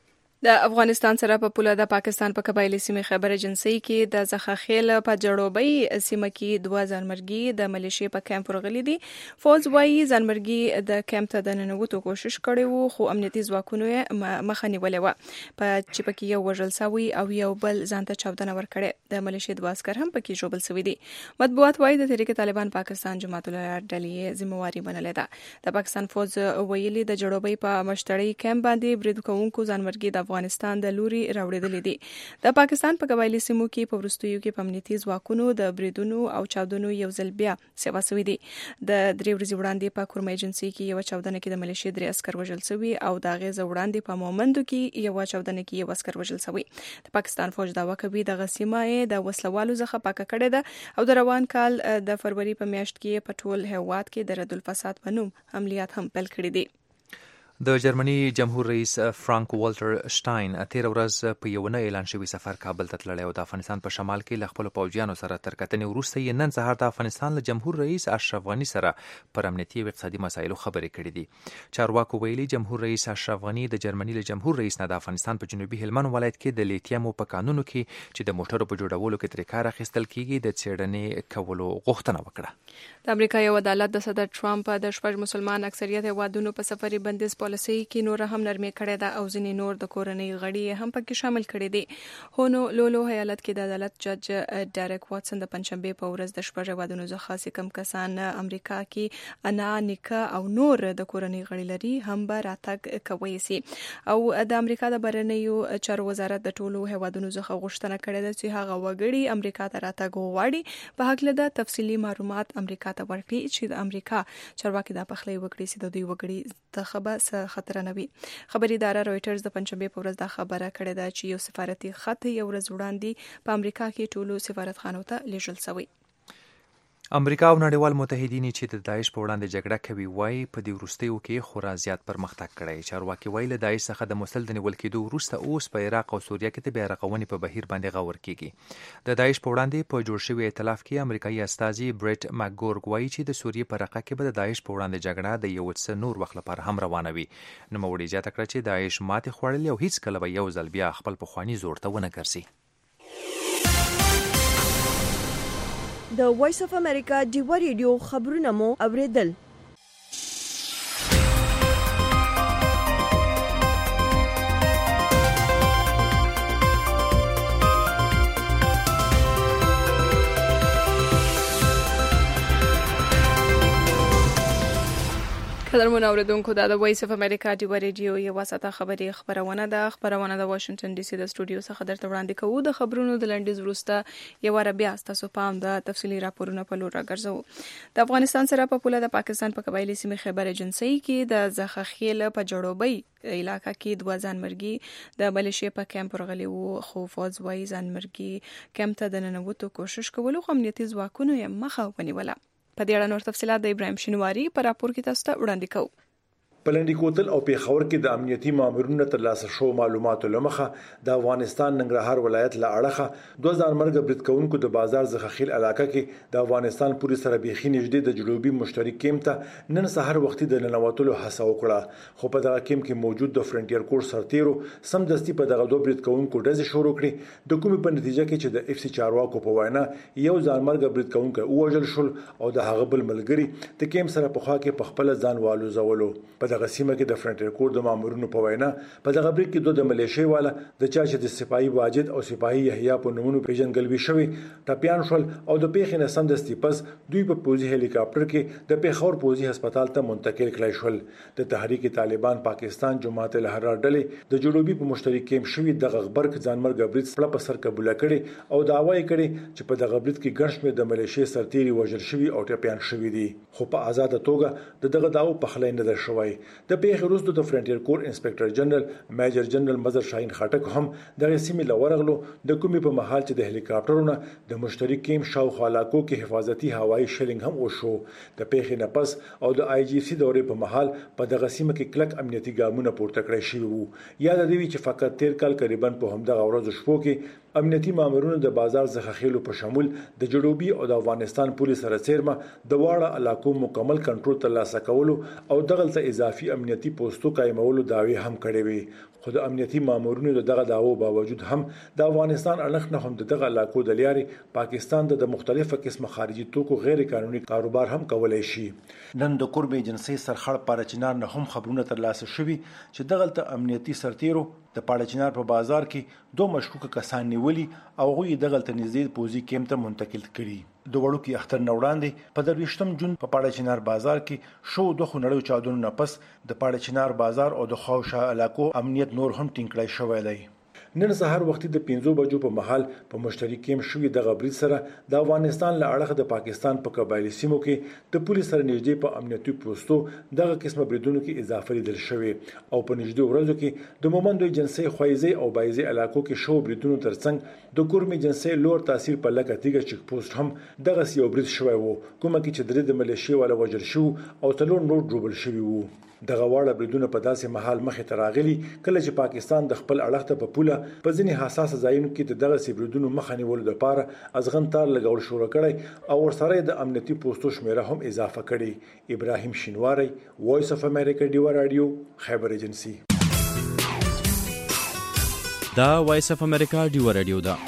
د افغانستان سره په پوله د پاکستان په قبایلی سیمې خیبر جنسي کې د زخخیل په جړوبۍ سیمه کې دوه ځانمرګي د ملیشیا په کیمپ ورغلي دي. فوز وايي ځانمرګي د کیمپ ته د ننوتو کوشش کړي وو خو امنیتي ځواکونو یې مخه نیولې و په چې پکې یو وژل شوی او یو بل ځانته چاودنه ورکړي. د ملیشیا دوه عسكر هم پکې ژوبل شوی دي. مطبوعات وايي د تحریک طالبان پاکستان جماعت الحرار ډلې ذمہواری منلې ده. د پاکستان فوز ویلي د جړوبۍ په مشتري کیمپ باندې برید کوونکو ځانمرګي د افغانستان د لوري راوړېدلې دي. د پاکستان په قبایلی سیمو کې په وروستیو کې په امنیتي ځواکونو د بریدونو او چاودنو یو ځل بیا سیوا شوي دي. د درې ورځې وړاندې په کورمه ایجنسي کې یو چاودنه کې د ملیشیا درې عسكر وژل شوي او د غزه وړاندې په مومندو کې یو چاودنه کې یو عسكر وژل شوی. د پاکستان فوج داوا کوي د غسیمه د وسلوالو څخه پاکه کړې ده او د روان کال د فروری په میاشت کې په ټول هیواد کې د رد الفساد په نوم عملیات هم پیل کړي دي. د جرمني جمهور رئیس فرانک والټر شټاین تیر ورځ په یو نه اعلان شوی سفر کابل ته تللی او د افغانستان په شمال کې له خپلو پوځیانو سره تر کتنې وروسته یې نن سهار د افغانستان له جمهور رئیس اشرف غني سره پر امنیتي او اقتصادي مسایلو خبرې کړې دي. چارواکو ویلي جمهور رئیس اشرف غني د جرمني له جمهور رئیس نه د افغانستان په جنوبي هلمند ولایت کې د لیتیمو په کانونو کې چې د موټرو په جوړولو کې ترې کار اخیستل کیږي د څېړنې کولو غوښتنه وکړه. د امریکا یو عدالت د صدر ټرمپ د شپږ مسلمان اکثریت هیوادونو په سفري بندیز پالیسۍ کې نور هم نرمي کړې ده او ځینې نور د کورنۍ غړي هم پکې شامل کړي دي. هونو لولو ایالت کې د عدالت جج ډایرک واتسن د پنځشنبه په ورځ د شپږ هیوادونو څخه کم کسان امریکا کې انا نیکه او نور د کورنۍ غړي لري هم به راتګ کوي سي او د امریکا د بهرنیو چارو وزارت د ټولو هیوادونو څخه غوښتنه کړې ده چې هغه وګړي امریکا ته راتګ وغواړي په حق له تفصیلي معلومات امریکا ته ورکړي چې د امریکا چارواکي د پخلی وکړي چې د دوی وګړي ته به خطر نه وي. خبري اداره رويټرز د پنځشنبه په ورځ دا خبره کړې ده چې یو سفارتي خط یو ورځ وړاندې په امریکا کې ټولو سفارتخانو ته لیږل شوی. امریکا او نړیوال متحدین چې د داعش په وړاندې جګړه کوي وایي په دې وروستیو کې خورا زیات پرمختګ کړی. چارواکي وایي له داعش څخه د موصل د نیول کېدو وروسته اوس په عراق او سوریه کې د بیا رغونې په بهیر باندې غور کیږي. د داعش په وړاندې په جوړ شوي ائتلاف کې امریکایي استازي بریټ مکګورګ وایي چې د سوریې په رقه کې به د داعش په وړاندې جګړه د یو څه نور وخت لپاره هم روانه وي. نوموړي زیاته کړه چې داعش ماتې خوړلې او هیڅ کله به یو ځل بیا خپل پخواني زور ته ونه ګرځي. د وایس اف امریکا ډیوا ریډیو خبرونه مو اوریدل. قدرمن اوریدونکو دا د وایس اف امریکا ډیوا ریډیو یو واسطه خبري خبرونه ده خبرونه د واشنگټن ډي سي د سټوډیو څخه درته وړاندې کوو. د خبرونو د لنډیز وروسته یو ربیا تاسو پام د تفصیلي راپورونو په لور راګرځو. د افغانستان سره په پوله د پاکستان په قبایلی سیمه خیبر ایجنسي کې د زخخیل په جړوبۍ علاقې کې دوه ځانمرګي د ملیشیا په کیمپ ورغلي وو، خو فوز وايي ځانمرګي کیمپ ته د ننوتو کوشش کولو خو امنیتي ځواکونو یې مخه ونیوله. په دې اړه نور تفصيلات د ابراهيم شینواری پر راپور کې تاسو ته وړاندې کوو. پلندی کوتل او پیښور کې د امنیتي مامورونو ترلاسه شو معلوماتو لمخه د افغانستان ننګرهار ولایت له اړخه دوه ځانمرګ برید کوونکو د بازار زخخیل علاقې کې د افغانستان پولیس سره بيخي نږدې د جنوبي مشترک کیمپ ته نن سحر وختي د ننوتلو هڅه وکړه، خو په دغه کیمپ کې موجود د فرنټیر کورس سرتیرو سمدستي په دغه دوه برید کوونکو ډزې شروع کړې، د کومې په نتیجه کې چې د اف سي چارواکو په وینا یو ځانمرګ برید کوونکی وژل شول او د هغه بل ملګری د کیمپ سره په خوا کې په خپل ځان والو زولو. په دغه سیمه کې د فرنټیر کور د مامورونو په وینا په دغه برید کې دوه د ملیشیا والا د چا چې د سپایي واجد او سپایي یحیی په نومونو پیژنګلوي شوی ټاپیان شول او د پیښې نه سمدستي پس دوی په پوزي هلیکاپټر کې د پیښور پوزي هسپتال ته منتقل کړای شول. د تحریک طالبان پاکستان جماعت الحرار ډلې د جنوبي په مشترک کیمپ شوی د غغبرګ ځانمرګ برید خپل په سر قبول کړي او دعوی کړي چې په دغه برید کې ګڼ د ملیشیا سرتیري وژل شوی او ټاپیان شوی دي، خو په آزاد توګه د دغه داو په خلای نه در شوی. د پیښې وروسته د فرنټیر کور انسپکټر جنرال میجر جنرال مظهر شاهین خټک هم د سیمې لورغلو د کومې په محل چې د هلیکاپټرونو د مشترک کیمپ شاوخوا علاقو کې حفاظتي هوایي شلینګ هم وشو. د پیښې نه پس او د آی جی سی دورې په محل په دغه سیمه کې کلک امنیتي ګامونه پورته کړی شوی وو. یاد دی چې فقط تیر کال تقریبا په همدغه ورځ شپو کې امنیتي مامورونو د بازار زخخیلو په شمول د جنوبي او د افغانستان پولیس سره سیرمه د واړه علاقو مکمل کنټرول ترلاسه کولو او دغلته اضافي امنیتي پوسټو قائمولو داوی هم کړې وي، خو د امنیتي مامورونو دغه داوو باوجود هم د افغانستان اړخ نه هم دغه علاقو د لارې پاکستان د مختلفه قسمه خارجي توکو غیر قانوني کاروبار هم کولای شي. نن د قرب ایجنسی سرخړ پارچنار نه هم خبرونه ترلاسه شوي چې دغلته امنیتي سرتیرو د پاړچنار په بازار کې دوه مشکوک کسان نیولي او غوی دغلته نږدې پوزي کیمپ ته منتقل کړي. د وړوکی اختر نوړاندې په درویشتم جون په پاړچنار بازار کې شو د خنړو چادرونو نه پس د پاړچنار بازار او د خوشا علاقو امنیت نور هم ټینګ کړی شوی دی. نن سحر وختي د پنځو بجو په محل په مشترک کیمپ شوی د غبرید سره د افغانستان له اړخ د پاکستان په قبایلی سیمو کې د پولیس سره نږدې په امنیتي پوسټو دغه قسمه بریدونو کې اضافه لیدل شوی او په نږدې ورځو کې د مومندو ایجنسی خوایزي او بایزي علاقو کې شو بریدونو ترڅنګ د کورم ایجنسی لور تاثیر په لکه تیګه چک پوسټ هم دغه سیو برید شوی وو، کومه کې چې درې د ملیشیا ولا وجل شو او تلور نور ډوبل شوی وو. دغه واړه بریدونه په داسې محل مخې ته راغلي کله چې پاکستان د خپل اړخ ته په پوله په ځینې حساس ځایونو کې د دغه سی بریدونو مخه نیولو لپاره ازغن تار لګول شروع کړي او ورسره د امنیتي پوسټو شمیره هم اضافه کړي. ابراهيم شینواری، وایس اف امریکا ډیوا رادیو، خیبر ایجنسی. دا وایس اف امریکا ډیوا رادیو دا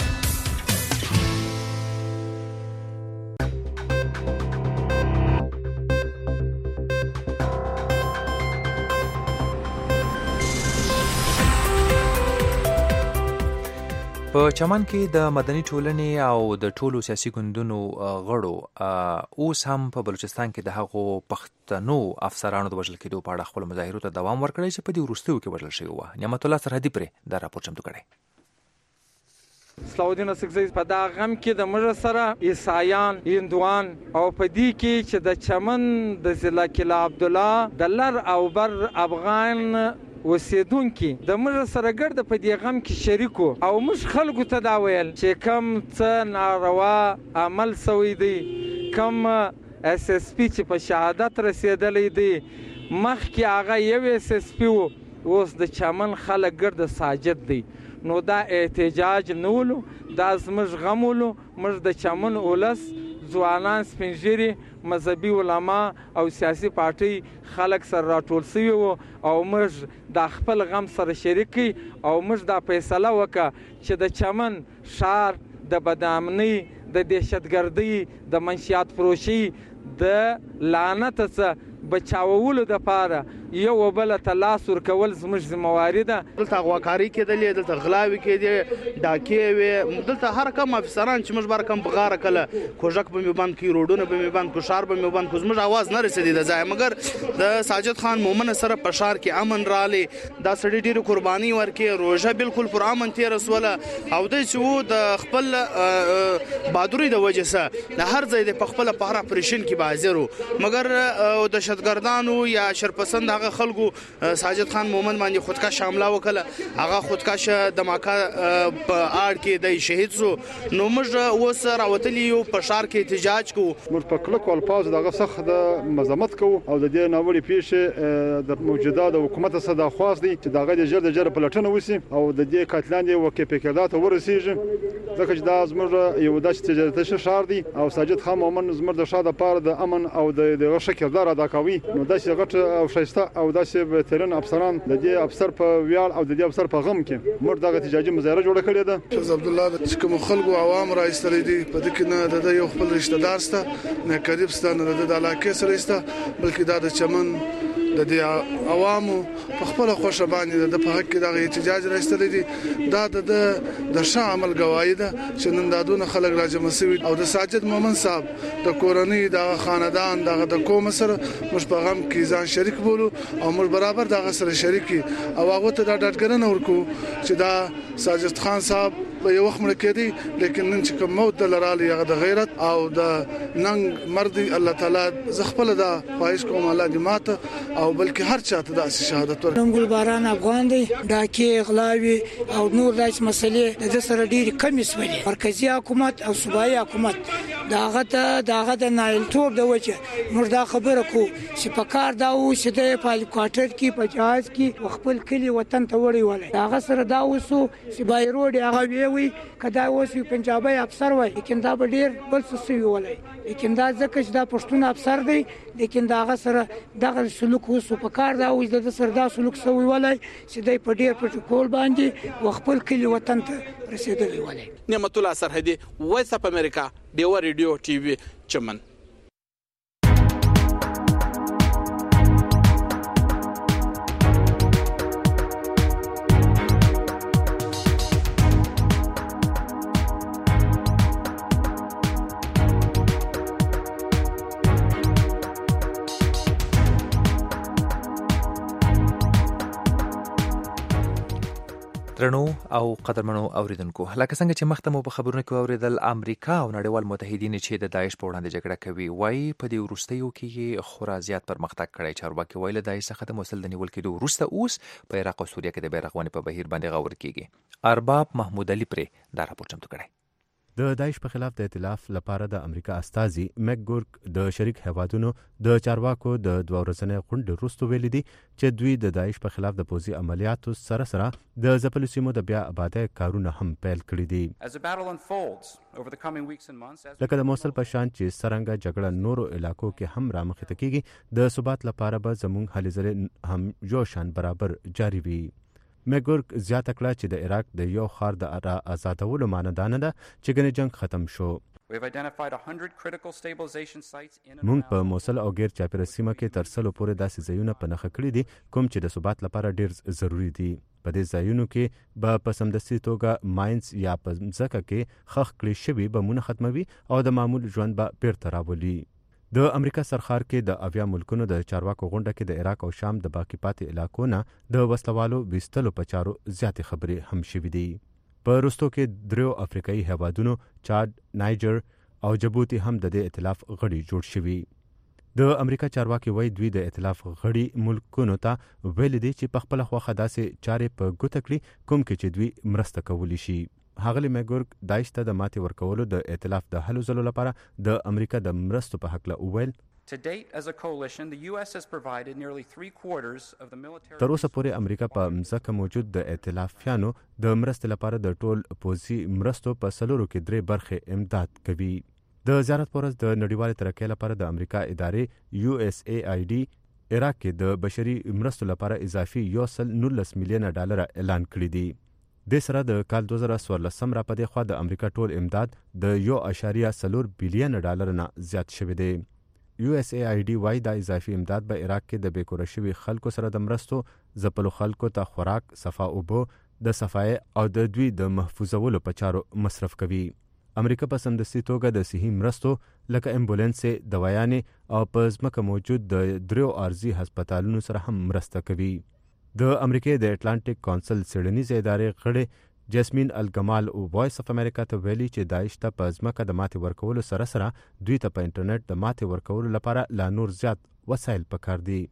په چمن کې د مدني ټولنې او د ټولو سیاسي ګوندونو غړو اوس هم په بلوچستان کې د هغو پښتنو افسرانو د وژل کېدو په اړه خپل مظاهرو ته دوام ورکړی چې په دې وروستیو کې وژل شوي وو. نعمت الله سرحدي پرې دا راپور چمتو کړی. صلاح الدین اڅکزی په دا غم کې د مړه سره عیسایان، هندوان او په دې کې چې د چمن د ضلع کلا عبدالله د لر او بر افغان اوسیدونکي د موږ سره ګرد په دې غم کې شریکو او موږ خلکو ته دا ویل چې کم څه ناروا عمل سوی دی، کم اس اس پی چې په شهادت رسیدلی دی، مخکې هغه یو اس اس پی و، اوس د چمن خلک ګرد ساجد دی. نو دا احتجاج نولو، دا زموږ غم ولو. موږ د چمن اولس ځوانان، سپینږیري، مذهبي علما او سیاسي پارټۍ خلک سره راټول سوي وو او موږ د خپل غم سره شریک او موږ دا فیصله وکړه چې د چمن ښار د بدامنۍ د دهشتګردۍ د منشیات فروشي د لعنت څخه بچاوولو دپاره یو بل ته لاس ورکول زموږ ذمواري ده. دلته غواکاري کېدلې، دلته غلاوې کېدې، ډاکې وې، دلته هر کم افسران چې موږ بار کم بغاره کله کوژک به مې بند کړي، روډونه به مې بند کړي، ښار به مې بند کړي، زموږ اواز نه رسېدی د ځایه. مګر د ساجد خان مومن سره په ښار کې امن رالی، دا سړي ډېرې قرباني ورکړې، روژه بالکل پر امن تېره سوله، او دی چې و د خپل بهادرۍ د وجې سره د هر ځای د په خپله په هر اپریشن کې به حاضر و. مګر دهشتګردانو یا شرپسند هغه خلکو ساجد خان مومن باندې خودکش حمله وکړه، هغه خودکش دماکه په آړ کې دی شهید سو. نو موږ اوس راوتلي یو په ښار کې احتجاج کوو. موږ په کلکو الفاظو دغه سخت د مذمت کوو او د دې ناوړې پیښې د موجوده د حکومت څخه د خواست دی چې دغه د ژر د ژره پلټنه وشي او د دې قاتلان یې وکې پکړه ته ورسیږي، ځکه چې دا زموږ یو داسې تجارتي ښار دی او ساجد خان مومن زموږ د ښار لپاره د امن او د دغه ښه کردار ادا کوي. نو داسې غټ او ښایسته او داسې بهترین افسران د دې افسر په ویاړ او د دې افسر په غم کې موږ دغه احتجاجي مظاهره جوړه کړې ده. شیخ عبدالله چې کوم خلکو عوام را ایستلې دي په دې کې نه د یو خپل رشتہ دار سته نه قریب سته نه د علاقې سره سته، بلکې دا د چمن د دې عوامو په خپل خوښه باندې د په حق کې دغه احتجاج را ایستلې دي. دا د د ښه عمل ګواهي ده چې نن دا دونه خلک راجمع شوي او د ساجد مومن صاحب د کورنۍ د خاندان دغه د قوم سره موږ په غم کې ځان شریک بولو او موږ برابر دغه سره شریک او هغه ته دا ډاډګرنه ورکو چې دا ساجد خان صاحب په یو وخت مړ کېدی، لیکن نن چې کوم موت دلرالی هغه د غیرت او د ننګ مرد الله تعالی ز خپل دا خواهش کوم الله دې ماته او بلکې هر چاته د شهادت ورکړي. ننګل باران افغان دی، ډاکې غلاوي او نور داس مسلې د سره ډېری کمی سولې. مرکزی حکومت او صوبایي حکومت داغه ته داغه د نایل تور د وجه موږ دا خبره کو چې په کار دا و چې د پال کوارټر کې په جهاز کې خپل کلی وطن ته وړي ولای. داغه سره دا وسو چې بای روډ هغه وی کدا اوس پنجابي افسر وای، لیکن دا به ډیر بل څه وی ولای. لیکن دا ځکه چې دا پښتون افسر دی، لیکن دا هغه سره دغه سلوک وسو په کار دا وې د سره دا سلوک سوی ولای چې د په ډیر پروتوکول باندې خپل کلی وطن ته رسیدلی ولای. نعمت الله سرحدي، وایس اف امریکا، ډیو ریډیو ټي وي، چمن. درنو او قدرمنو اوریدونکو، لکه څنګه چې مخته مو په خبرونو کې اوریدل، امریکا او نړیوال متحدین چې د داعش په وړاندې جګړه کوي وایي په دې وروستیو کې خورا زیات پرمختګ کړی. چارواکي وایي له داعش څخه د موصل د نیول کېدو وروسته اوس په عراق او سوریه کې د بیرغ ونې په بهیر باندې غور کیږي. ارباب محمود علي پرې دا راپور چمتو کړی. د داعش په خلاف د ائتلاف لپاره د امریکا استازي میک ګورک د شریک هیوادونو د چارواکو د دوه ورځنۍ غونډې وروسته ویلي دي چې دوی د داعش په خلاف د پوځي عملیاتو سره سره د ځپلو سیمو د بیا آبادۍ کارونه هم پیل کړي دي. لکه د موصل په شان چې څرنګه جګړه نورو علاقو کې هم رامخته کیږي، د ثبات لپاره به زموږ هلې ځلې هم جوشان برابر جاری وي. میګورک زیاته کړه چې د عراق د یو ښار د آزادولو معنی دا نه ده چې ګنې جنګ ختم شو. مونږ په موصل او غیر چاپیره سیمه کې تر سلو پورې داسې ځایونه په نښه کړي دي کوم چې د ثبات لپاره ډیر ضروری دي. په دې ځایونو کې به په سمدستي توګه ماینز یا په ځمکه کې خښ کړي شوي بمونه ختموي او د معمول ژوند به بیرته راولي. د امریکا سرخار کې د اویا ملکونو د چارواکو غونډه کې د عراق او شام د باقی پاتې علاقو نه د وسلوالو ویستلو په چارو زیاتې خبرې هم شوي دي. په وروستو کې دریو افریقایي هیوادونو چاد، نایجر او جبوتی هم د دې ائتلاف غړي جوړ شوي. د امریکا چارواکي وایي دوی د ائتلاف غړي ملکونو ته ویلي دي چې په خپله خوښه داسې چارې په ګوته کړي کوم کې چې دوی مرسته کولی شي. هغلی میګورک داعش ته د ماتې ورکولو د ائتلاف د هلو ځلو لپاره د امریکا د مرستو په هکله وویل تر اوسه پورې امریکا په مځکه موجود د ائتلافیانو د مرستې لپاره د ټول پوځي مرستو په څلورو کې درې برخې امداد کوي. د زیارت په ورځ د نړیوالې ترقۍ لپاره د امریکا ادارې یو اس ای آی ډي عراق کې د بشري مرستو لپاره اضافي یو سل نولس میلیونه ډالر اعلان کړي دي. د سره د کال دوه زره څوارلسم را پدې خوا د امریکا ټول امداد د یو اشاریه څلور بلین ډالر نه زیات شوی دی. یو اس ای آی ډي وايي دا اضافي امداد به عراق کې د بیکوره شوي خلکو سره د مرستو، ځپلو خلکو ته خوراک، صفا اوبه، د صفای او د دوی د محفوظولو په چارو مصرف کوي. امریکا په سمدستي توګه د صحي مرستو لکه امبولانسې، دوايانې او په ځمکه موجود د دریو ارضي هسپتالونو سره هم مرسته کوي. د امریکې د اټلانټیک کونسل څېړنیزې ادارې غړې جسمین الګمال او وایس اف امریکا ته ویلي چې داعش ته په ځمکه د ماتې ورکولو سره سره دوی ته په انټرنیټ د ماتې ورکولو لپاره لا نور زیات وسایل پکار دي.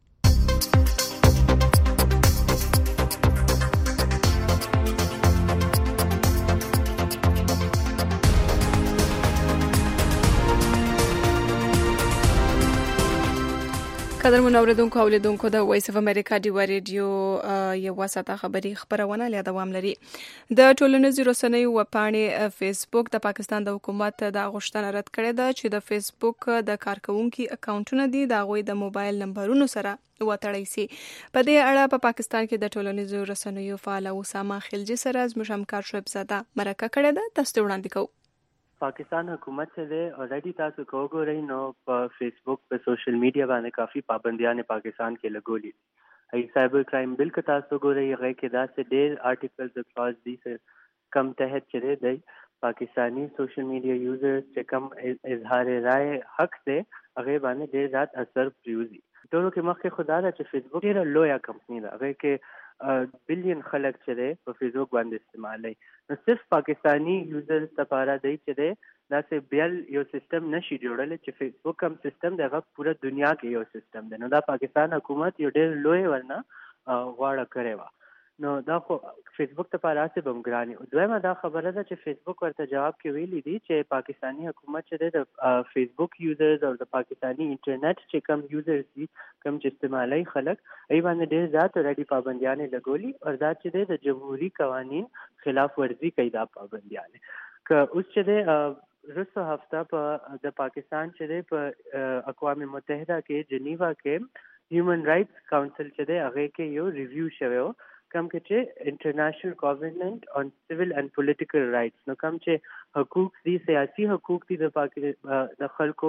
قدرمن اوریدونکو او لیدونکو د وایس اف امریکا ډیوا ریډیو یو واسطه خبری خبرونه له دوام لري. د ټولنیزو رسنیو وپاڼې فیسبوک د پاکستان د حکومت د غوښتنه رد کړې ده چې د فیسبوک د کارکونکو اکاونټونه دي د غوي د موبایل نمبرونو سره وتړی سي. په دې اړه په پاکستان کې د ټولنیزو رسنیو فعال اسامه خلجی سره زموږ همکار شعیب زاده مرکه کړې ده. تاسو وړاندې کوو. پاکستان حکومت سے دے آلریڈی تاسو کو گو رہی نو په فیسبوک په سوشل میډیا باندې کافی پابندیاں پاکستان کې لګولې. ای سایبر کرائم بل کا تاسو کو رہی هغه کې دا سه ډیر آرټیکلز او کلاز دي سه کم تحت چره دی پاکستانی سوشل میډیا یوزر چې کم اظهار رائے حق سے هغه باندې ډیر زیات اثر پریوزي. ټولو کې مخکې خدا دا چې فیسبوک ډیر لویا کمپنی ده هغه کې بلین خلک چې په فیسبوک باندې استعمالي. نو صرف پاکستانی یوزر لپاره دی چې دا سه بیل یو سیستم نشي جوړل چې فیسبوک کم سیستم دغه پوره دنیا کې یو سیستم دی. نو دا پاکستان حکومت یو ډیر لوی ورنه غواړه کړی و. نو دا خو فیسبوک ته پاره سه بمګرانی او دویمه دا خبره ده چې فیسبوک ورته جواب کې ویلي دی چې پاکستانی حکومت چې د فیسبوک یوزرز او د پاکستانی انټرنیټ چې کم یوزرز دي کم چې استعمالي خلک ای باندې ډیر زیات ورډي پابندیاں لګولي او دا چې د جمهوریت قوانین خلاف ورزي کوي دا پابندیاں ک اوس چې د رسو هفته په د پاکستان چې په اقوام متحده کې جنیوا کې هیومن رائټس کونسل چې د هغه کې یو ریویو شوی کم کې چې انټرنیشنل کووننٹ آن سیول اینڈ پولیټیکل رائټس نو کم چې حقوق دي سیاسي حقوق دي د پاکستان د خلکو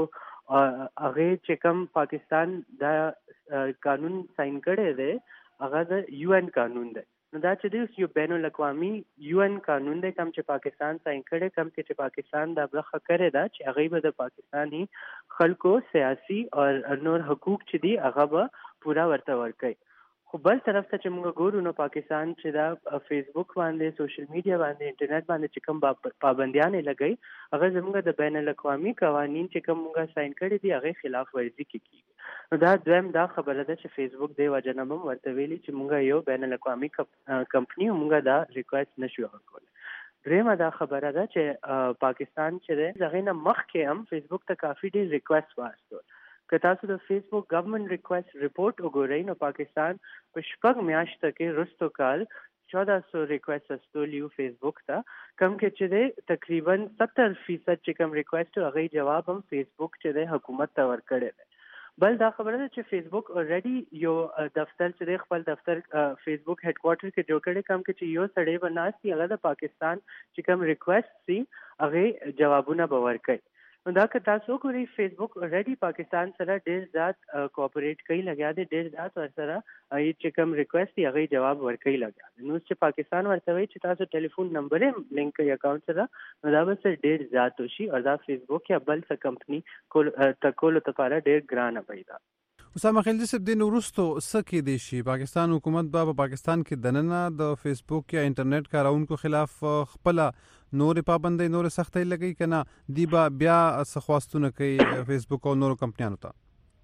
هغه چې کم پاکستان دا قانون ساين کړی دی هغه د یو ان قانون دی. نو دا چې د یو بین الاقوامي یو ان قانون دی کم چې پاکستان ساين کړي کم کې چې پاکستان دا برخه کړی دا چې هغه به د پاکستانی خلکو سیاسي او نور حقوق چې دي هغه به پورا ورته ورکړي. خو بل طرف ته چې موږ ګورو نو پاکستان چې دا فیسبوک باندې سوشل میډیا باندې انټرنیټ باندې چې کوم پابندیاں لګي هغه زموږ د بین الاقوامي قوانین چې کوم موږ ساين کړی دي هغه خلاف ورزي کوي. نو دا دویم دا خبره ده چې فیسبوک دی وجنه هم ورته ویلي چې موږ یو بین الاقوامي کمپنی موږ دا ریکوست نشو ورکول. درېمه دا خبره ده چې پاکستان چې دغه نه مخکې هم فیسبوک ته کافي ډیر ریکوست واسطو. که تاسو د فیسبوک گورنمنت ریکوست رپورت وګورئ نو پاکستان په شپږ میاشتو کې رستو کال چودہ سو ریکوست استولیو فیسبوک ته کم کې چې دی تقریبا ستر فیصد چې کم ریکوست هغه جواب هم فیسبوک چې دی حکومت ته ورکړی دی. بل دا خبره ده چې فیسبوک اوريډي یو دفتر چې دی خپل دفتر فیسبوک هډ کوارټر کې جوړ کړی کم کې چې یو سړی بناستي هغه د پاکستان چې کم ریکوست سي هغه جوابونه به ورکړي. نو دا که تاسو ګورئ فیسبوک اوريډي پاکستان سره ډیر زیات کوآپریټ کوي لګیا دي ډیر زیات ورسره ای چې کوم ریکوست یې هغه جواب ورکوي لګیا دي. نو چې پاکستان ورته وایي چې تاسو ټلیفون نمبر یې لینک کوي اکاونټ سره نو دا به سره ډیر زیات وشي او دا فیسبوک یا بل څه کمپنی کول تکول لپاره ډیر ګرانه پیدا. اسامه خلجی صاحب د نورستو سکه دي شي پاکستان حکومت به په پاکستان کې دننه د فیسبوک یا انټرنیټ کارونکو خلاف خپل نور پابندۍ نور سختۍ لګي کنه دی با بیا سخواستونه کوي فیسبوک او نور کمپنیانو ته.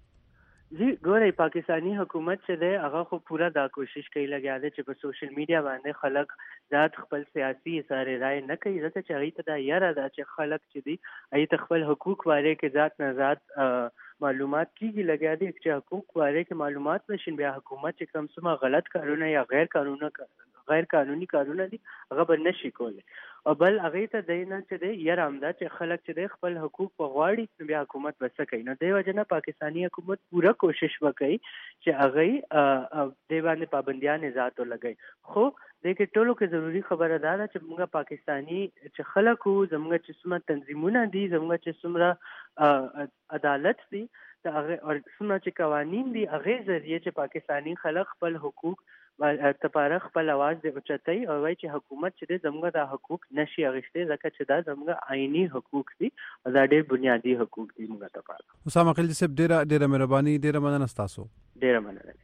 جی ګورئ پاکستانی حکومت چې ده هغه خو پورا دا کوشش کوي لګیا ده چې په سوشل میډیا باندې خلک ذات خپل سیاسي اظهار رائے نه کوي ځکه چې هغه ته دا یاره ده چې خلک چې دي هغه ته خپل حقوق واره کې ذات نه ذات معلومات کیږي لګیا دي چې حقوق واره کې معلومات نشین بیا حکومت چې کوم څه غلط کارونه یا غیر قانوني غیر قانوني کارونه دي هغه به نشي کولی. او بل هغه ته دینه چې دی یاره امدا چې خلک چې دی خپل حقوق غواړي بیا حکومت وسه کوي. نو دی وجنه پاکستانی حکومت پورا کوشش وکړي چې هغه دی باندې پابندیاں ذاتو لګي. خو دغه ټولو کې ضروری خبره ده چې موږ پاکستانی چې خلکو زموږ چې څومره تنظیمونه دي زموږ چې څومره عدالت دي دا هغه او څومره چې قوانین دي هغه ذریعہ چې پاکستانی خلک خپل حقوق تپاره خپل आवाज د اوچتای او وای چې حکومت چې زموږ د حقوق نشي اغشته ځکه چې دا زموږ آئینی حقوق دي او دا ډېر بنیادی حقوق دي موږ تپاره. اسامه خلیل صاحب ډیره ډیره مهرباني ډیره مننه تاسو. ډیره مننه.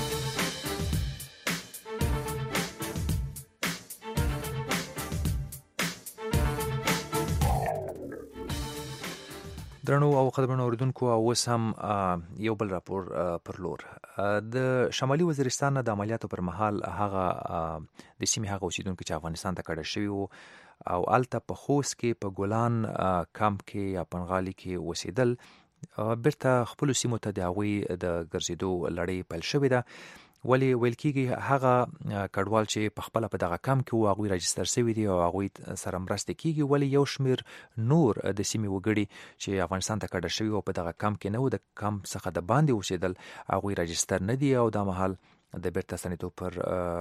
درنو او قدرمنو اوریدونکو او سم یو بل راپور پر لور د شمالي وزیرستان د عملیاتو پر مهال هغه د سیمې هغه اوسیدونکو چې افغانستان ته کډه شوي وو او الته په خوست کې په ګولان کمپ کې یا پنغالي کې اوسیدل بیرته خپل سیمو ته د هغوی د ګرځېدو لړۍ پیل شوې ده. ولی ویل کېږي هغه کډوال چې په خپله په دغه کمپ کې وو هغوی راجستر سوي دي او هغوی سره مرستې کېږي، ولی یو شمېر نور د سیمې وګړي چې افغانستان ته کډه شوي او په دغه کمپ کې نه وو د کمپ څخه د باندې اوسېدل هغوی راجستر نه دي او دا مهال د بیرته ستنېدو پر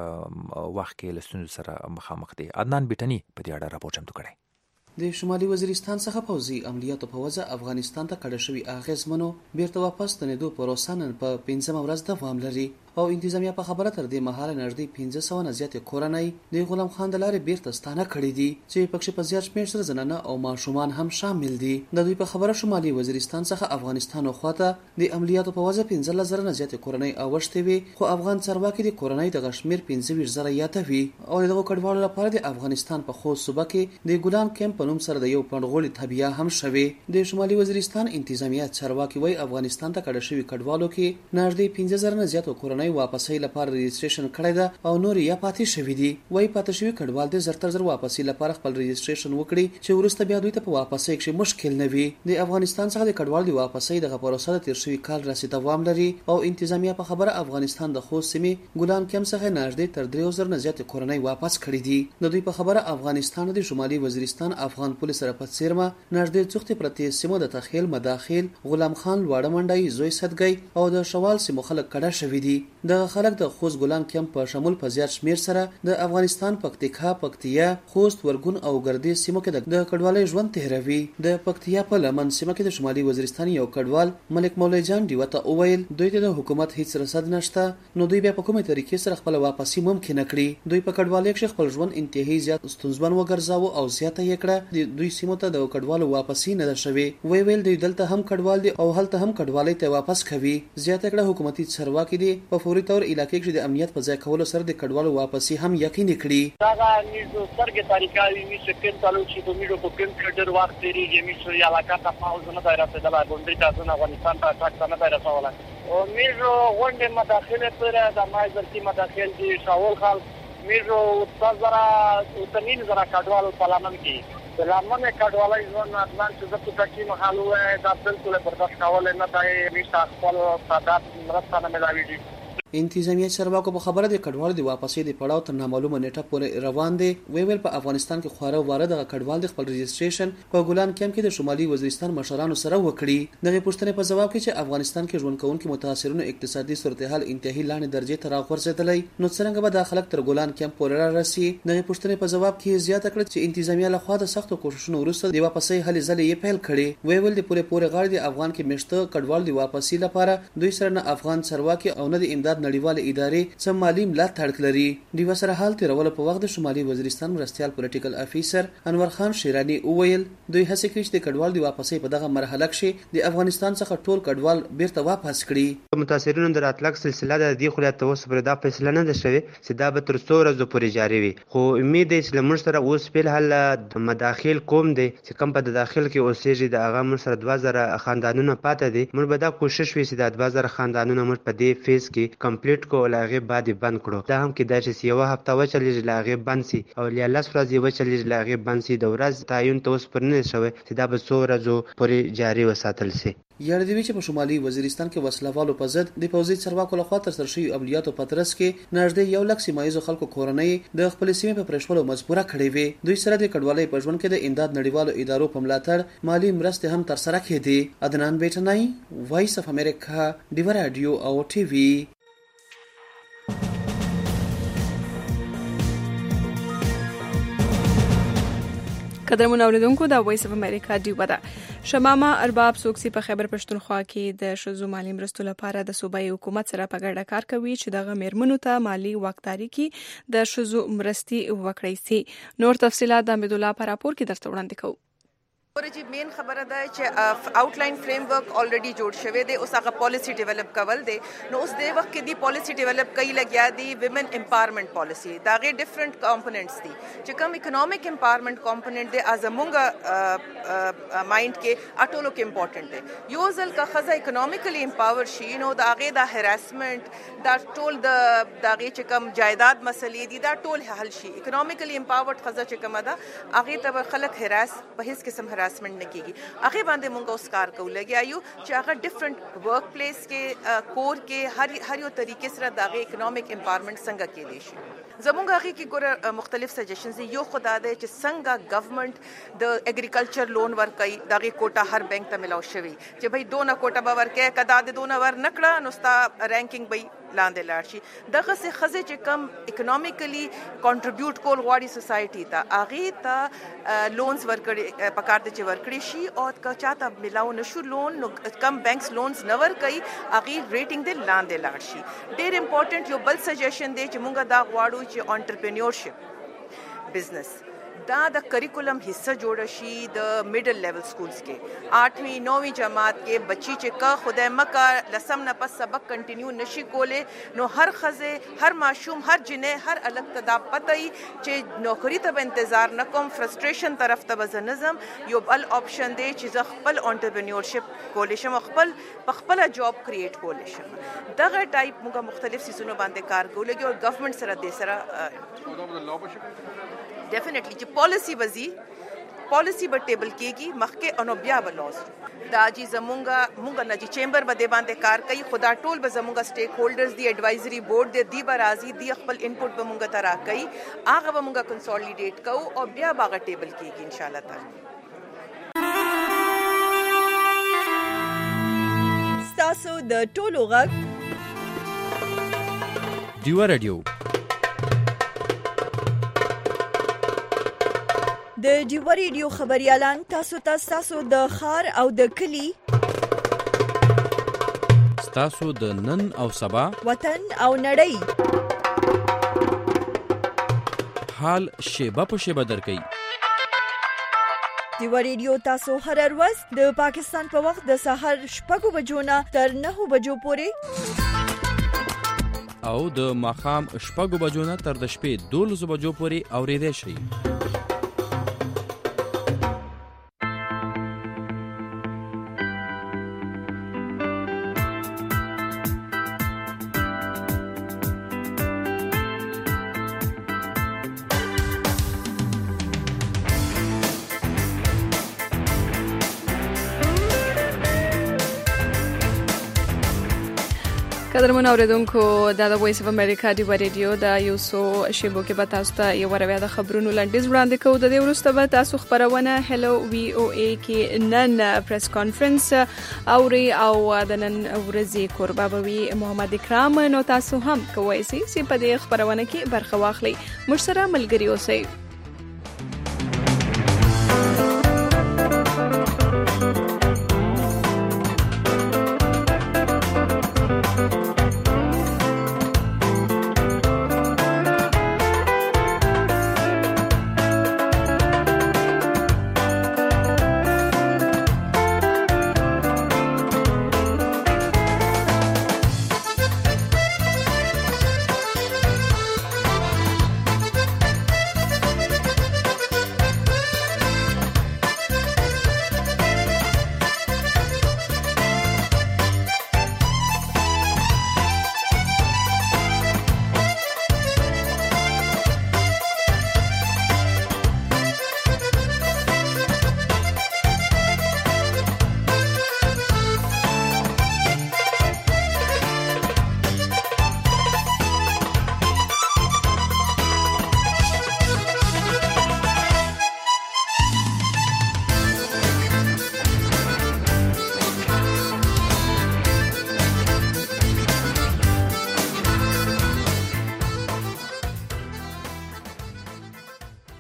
وخت کې له ستونزو سره مخامخ دي. عدنان بیټني په دې اړه راپور چمتو کړی. د شمالي وزیرستان څخه پوځي عملیاتو په وجه افغانستان ته کډه شوي اغیزمنو بیرته واپس ستنېدو پروسه نن په پنځمه ورځ دوام لري او انتظامیه په خبره تر دې مهاله نږدې پنځه سوه نه زیاتې کورنۍ د غلام خان د لارې بیرته ستانه کړي دي چې پکې په زیات شمېر سره زنانه او ماشومان هم شامل دي. د دوی په خبره شمالي وزیرستان څخه افغانستان خواته د عملیاتو په وجه پنځلس زره نه زیاتې کورنۍ اوښتې وي، خو افغان چارواکي د کورنۍ دغه شمېر پنځه ویشت زره یادوي او دغه کډوالو لپاره د افغانستان په خوست صوبه کې د ګلان کمپ په نوم سره د یو پنډغوړي تبیه هم شوي. د شمالي وزیرستان انتظامیه چارواکي وایي افغانستان ته کډه شوي کډوالو کې نږدې پنځه زره نه زیاتو کورنۍ واپسۍ لپاره رجسټریشن کړی ده او نور یا پاتې شوي دي. وایي پاتې شوي کډوال د زر تر زر واپسۍ لپاره خپل رجسټریشن وکړي چې وروسته بیا دوی ته په واپسۍ کې مشکل نه وي. د افغانستان څخه د کډوال د واپسۍ دغه پروسه د تیر شوي کال راهیسې دوام لري او انتظامیه په خبره افغانستان د خوست سیمې ګلان کمپ څخه نږدې تر درې زره نه زیاتې کورنۍ واپس کړي دي. د دوی په خبره افغانستان د شمالي وزیرستان افغان پولیس سره په څیرمه نږدې څوختې پرتې سیمو د تخیل مداخل غلام خان لوړه منډی زوی صدګی او د شوال سیمو خلک کډه شوي دي. د خلک د خوست ګلان کمپ په شمول په زیات شمیر سره د افغانستان پکتیکا، پکتیا، خوست، ورګون او ګردیز سیمو کې د کډوالۍ ژوند تهروي. د پکتیا په لمن سیمه کې د شمالي وزیرستان یو کډوال ملک مولوی جان ډیوه ته وویل دوی ته د حکومت هیڅ رصد نشته، نو دوی بیا په کومه طریقې سره خپل واپسی ممکن کړي. دوی په کډوالۍ کې خپل ژوند انتهایی زیات ستونزمن وګرځاو او زیاته یې کړه. دوی سیمو ته د کډوالو واپسی نه ده شوې. وی ویل دوی دلته هم کډوال دي او هلته هم کډوالۍ ته واپس کوي. زیاته کړه حکومتي چارواکي دي په فوري تور علاقې کې د امنیت په ځای کولو سره د کډوالو واپسی هم یقیني کړي. دا نیزو سرګ طریقې می شکل تعلق شي د میډو په کمپیوټر وخت لري چې می سو علاقه ته پاوز نه دایره ته د غونډې تاسو نه افغانستان ته تاک نه دایره سواله او میډو غونډې مداخله پر د مایزرتي مداخله دي شاول خال میډو تزرا تنین زرا کډوالو په لمن کې لمن کډوالۍ ځون اتلان چې د پټکی محلوه د بالکل برداشت کول نه دی میشته خپل سادات مرسته نه ملاوي. انتظامیه چارواکو په خبره د کډوالو د واپسې د پړاو تر نامعلومه نیټه پورې روان دي. وی ویل په افغانستان کې خواره واره د کډوال د خپل رجسټریشن په ګلان کمپ کې د شمالي وزیرستان مشرانو سره وکړي. دغه پوښتنې په جواب کې چې افغانستان کې ژوند کوونکي متاثرونو اقتصادي صورتحال انتهایی لاندې درجه ته راغورځېدلی، نو څنګه به د خلک تر ګلان کمپ پورې را رسي. دغه پوښتنې په جواب کې زیاته کړه چې انتظامیه له خوا د سختو کوښښونو وروسته د واپسۍ هلې ځلې یې پیل کړې. وی ویل د پورې پورې غاړې د افغان کې مشته کډوال د واپسۍ لپاره دوی سره نه افغان چارواکي او نه د امداد نړیوال ادارې څه مالی ملاتړ لري. دیو سره حال تیرول په وخت د شمالي وزیرستان مرستيال پولیټیکل افیسر انور خان شیرانی وویل دوی هڅه کوي چې د کډوال د واپسۍ په دغه مرحله کې د افغانستان څخه ټول کډوال بیرته واپس کړي. متاثرینو د راتلک سلسله د دې خو ته اوس پر دا فیصله نه ده شوې چې دا به تر څو ورځې پورې جاري وي، خو امید دی چې لمر سره اوس په حال مداخل کوم دی چې کم په داخل کې اوسېږي د هغه مر سره دوه زره خاندانونه پاتې دي. موږ به دا کوشش وکړو چې د دوه زره خاندانونه موږ په دې فیز کې کمپلیټ کو لاغه بعد بند کړو. دا هم کې دا چې یو هفته وچلې لاغه بند سي او لیاله ورځې وچلې لاغه بند سي د ورځ تعین توس پر نه شوی چې دا به څو ورځې پورې جاري وساتل سي. یاد دی چې په شمالي وزیرستان کې وسلوالو په ضد د پوځي چارواکو لخوا تر سره شوي عملیاتو په ترڅ کې نږدې یو لک سیمایي خلکو کورنۍ د خپل سیمې په پرېښولو مجبوره کړې وي. دوی سره د کډوالۍ په ژوند کې د امداد نړیوالو ادارو په ملاتړ مالی مرستې هم تر سره کړې. عدنان بیٹنای، وایس اف امریکا، ډیو رادیو او ټي وي. قدرمن اوریدونکو دا وایس اف امریکا ډیو ده. شمامه ارباب سوکسي په خیبر پښتونخوا کې د شذو مالی مرستو لپاره د صوبایي حکومت سره په ګډه کار کوي چې دغه میرمنو ته مالی واکداري کې د شذو مرستې وکړي سي. نور تفصيلات د حمید الله پر راپور کې درته وړاندې کوو. ورجی مین خبره ده چې آوټلاین فریم ورک الریډي جوړ شوی دی، اوس هغه پالیسی ډیولپ کول دی. نو اوس د وخت کې دی پالیسی ډیولپ کوي لګیا دی ویمن امپاورمنٹ پالیسی. دا غي ډیفرنٹ کمپوننټس دي چې کوم اکونومیک امپاورمنٹ کمپوننٹ دی از امونګه مایند کې اټولو کې امپورټنٹ دی. یو ځل کا خزه اکونومیکلی امپاور شي نو دا غي د هراسمنٹ دا ټول د دا غي چې کوم جایداد مسلې دي دا ټول حل شي. اکونومیکلی امپاورډ خزه چې کومه ده هغه ته خلک هراس په هیڅ قسم هراسمنٹ نه کیږي. هغه باندې مونږ اوس کار کوو لګیا یو چې هغه ډیفرنٹ ورک پلیس کې کور کې هر هر یو طریقې سره دغه اکونومیک امپاورمنٹ څنګه کېدی شي. زمونږ هغه کې ګور مختلف سجیشنز یو خدا ده چې څنګه گورنمنت د اګریکلچر لون ورکړي دغه کوټه هر بانک ته ملاو شوی چې بھئی دونه کوټه به ورکې کدا د دونه ور نکړه نو ستا رینکینګ به لاندې لاړ شي. دغه څه خزه چې کم اکونومیکلی کنټریبیوټ کول غواړي سوسایټي ته هغه ته لونز ورکړي پکار دي چې ورکړي شي او که چاته ملاو نشو لون نو کم بانکس لونز نه ورکړي هغه ریټینګ دې لاندې لاړ شي. ډېر امپورټنٹ یو بل سجیشن دی چې مونږه دا غواړو چې انټرپرینیورشپ بزنس دا د کریکولم حصہ جوړ شي د میډل لیول سکولز کې. آٹھویں نویں جماعت کې بچی چې کا خدای مکا لسم نه پس سبق کنټینیو نشي کوله نو هر خزه هر ماشوم هر جنې هر الګ تدا پتاي چې نوکری ته انتظار نه کوم فرستریشن طرف ته وزنظم یو بل آپشن دی چې ز خپل انټرپرینیورشپ کولې شم خپل خپل جاب کریټ کولې شم. دغه ټایپ موږ مختلف سيزونو باندې کار کولګي او گورنمنت سره د سره ډیفینیټلی چې پالیسی وزي پالیسی به ټیبل کېږي مخکې انو بیا به لوز دا جی زمونږه مونږ نه جی چیمبر به د باندې کار کوي خدا ټول به زمونږه سټیک هولډرز دی ایڈوایزری بورډ دی دی به راځي دی خپل انپوټ به مونږه ترا کوي هغه به مونږه کنسولیډیټ کوو او بیا باغه ټیبل کېږي ان شاء الله تعالی. تاسو د ټولو غږ ډیو رادیو د ډیو ریډیو خبريالان تاسو ته تاسو د خار او د کلی تاسو د نن او سبا وطن او نړۍ حال شیبه په شیبه درکې. ډیو ریډیو تاسو هر ورځ د پاکستان په وخت د سحر شپږ بجو نه تر نهه بجو پورې او د ماخام شپږ بجو نه تر د شپې دولس بجو پورې اورېدای شئ. قدرمن اوریدونکو دا د وایس اف امریکا دی ریډیو دا یو سو شیبو کې به تاسو ته یو وریا د خبرونو لنډیز وړاندې کوو. د دې وروسته به تاسو خبرونه هلو وی او ای کې نن پریس کانفرنس اوري او د نن ورځې قربا بوي محمد اکرام نو تاسو هم کوی سي چې په دې خبرونه کې برخه واخلئ. مشترک ملګری اوسئ.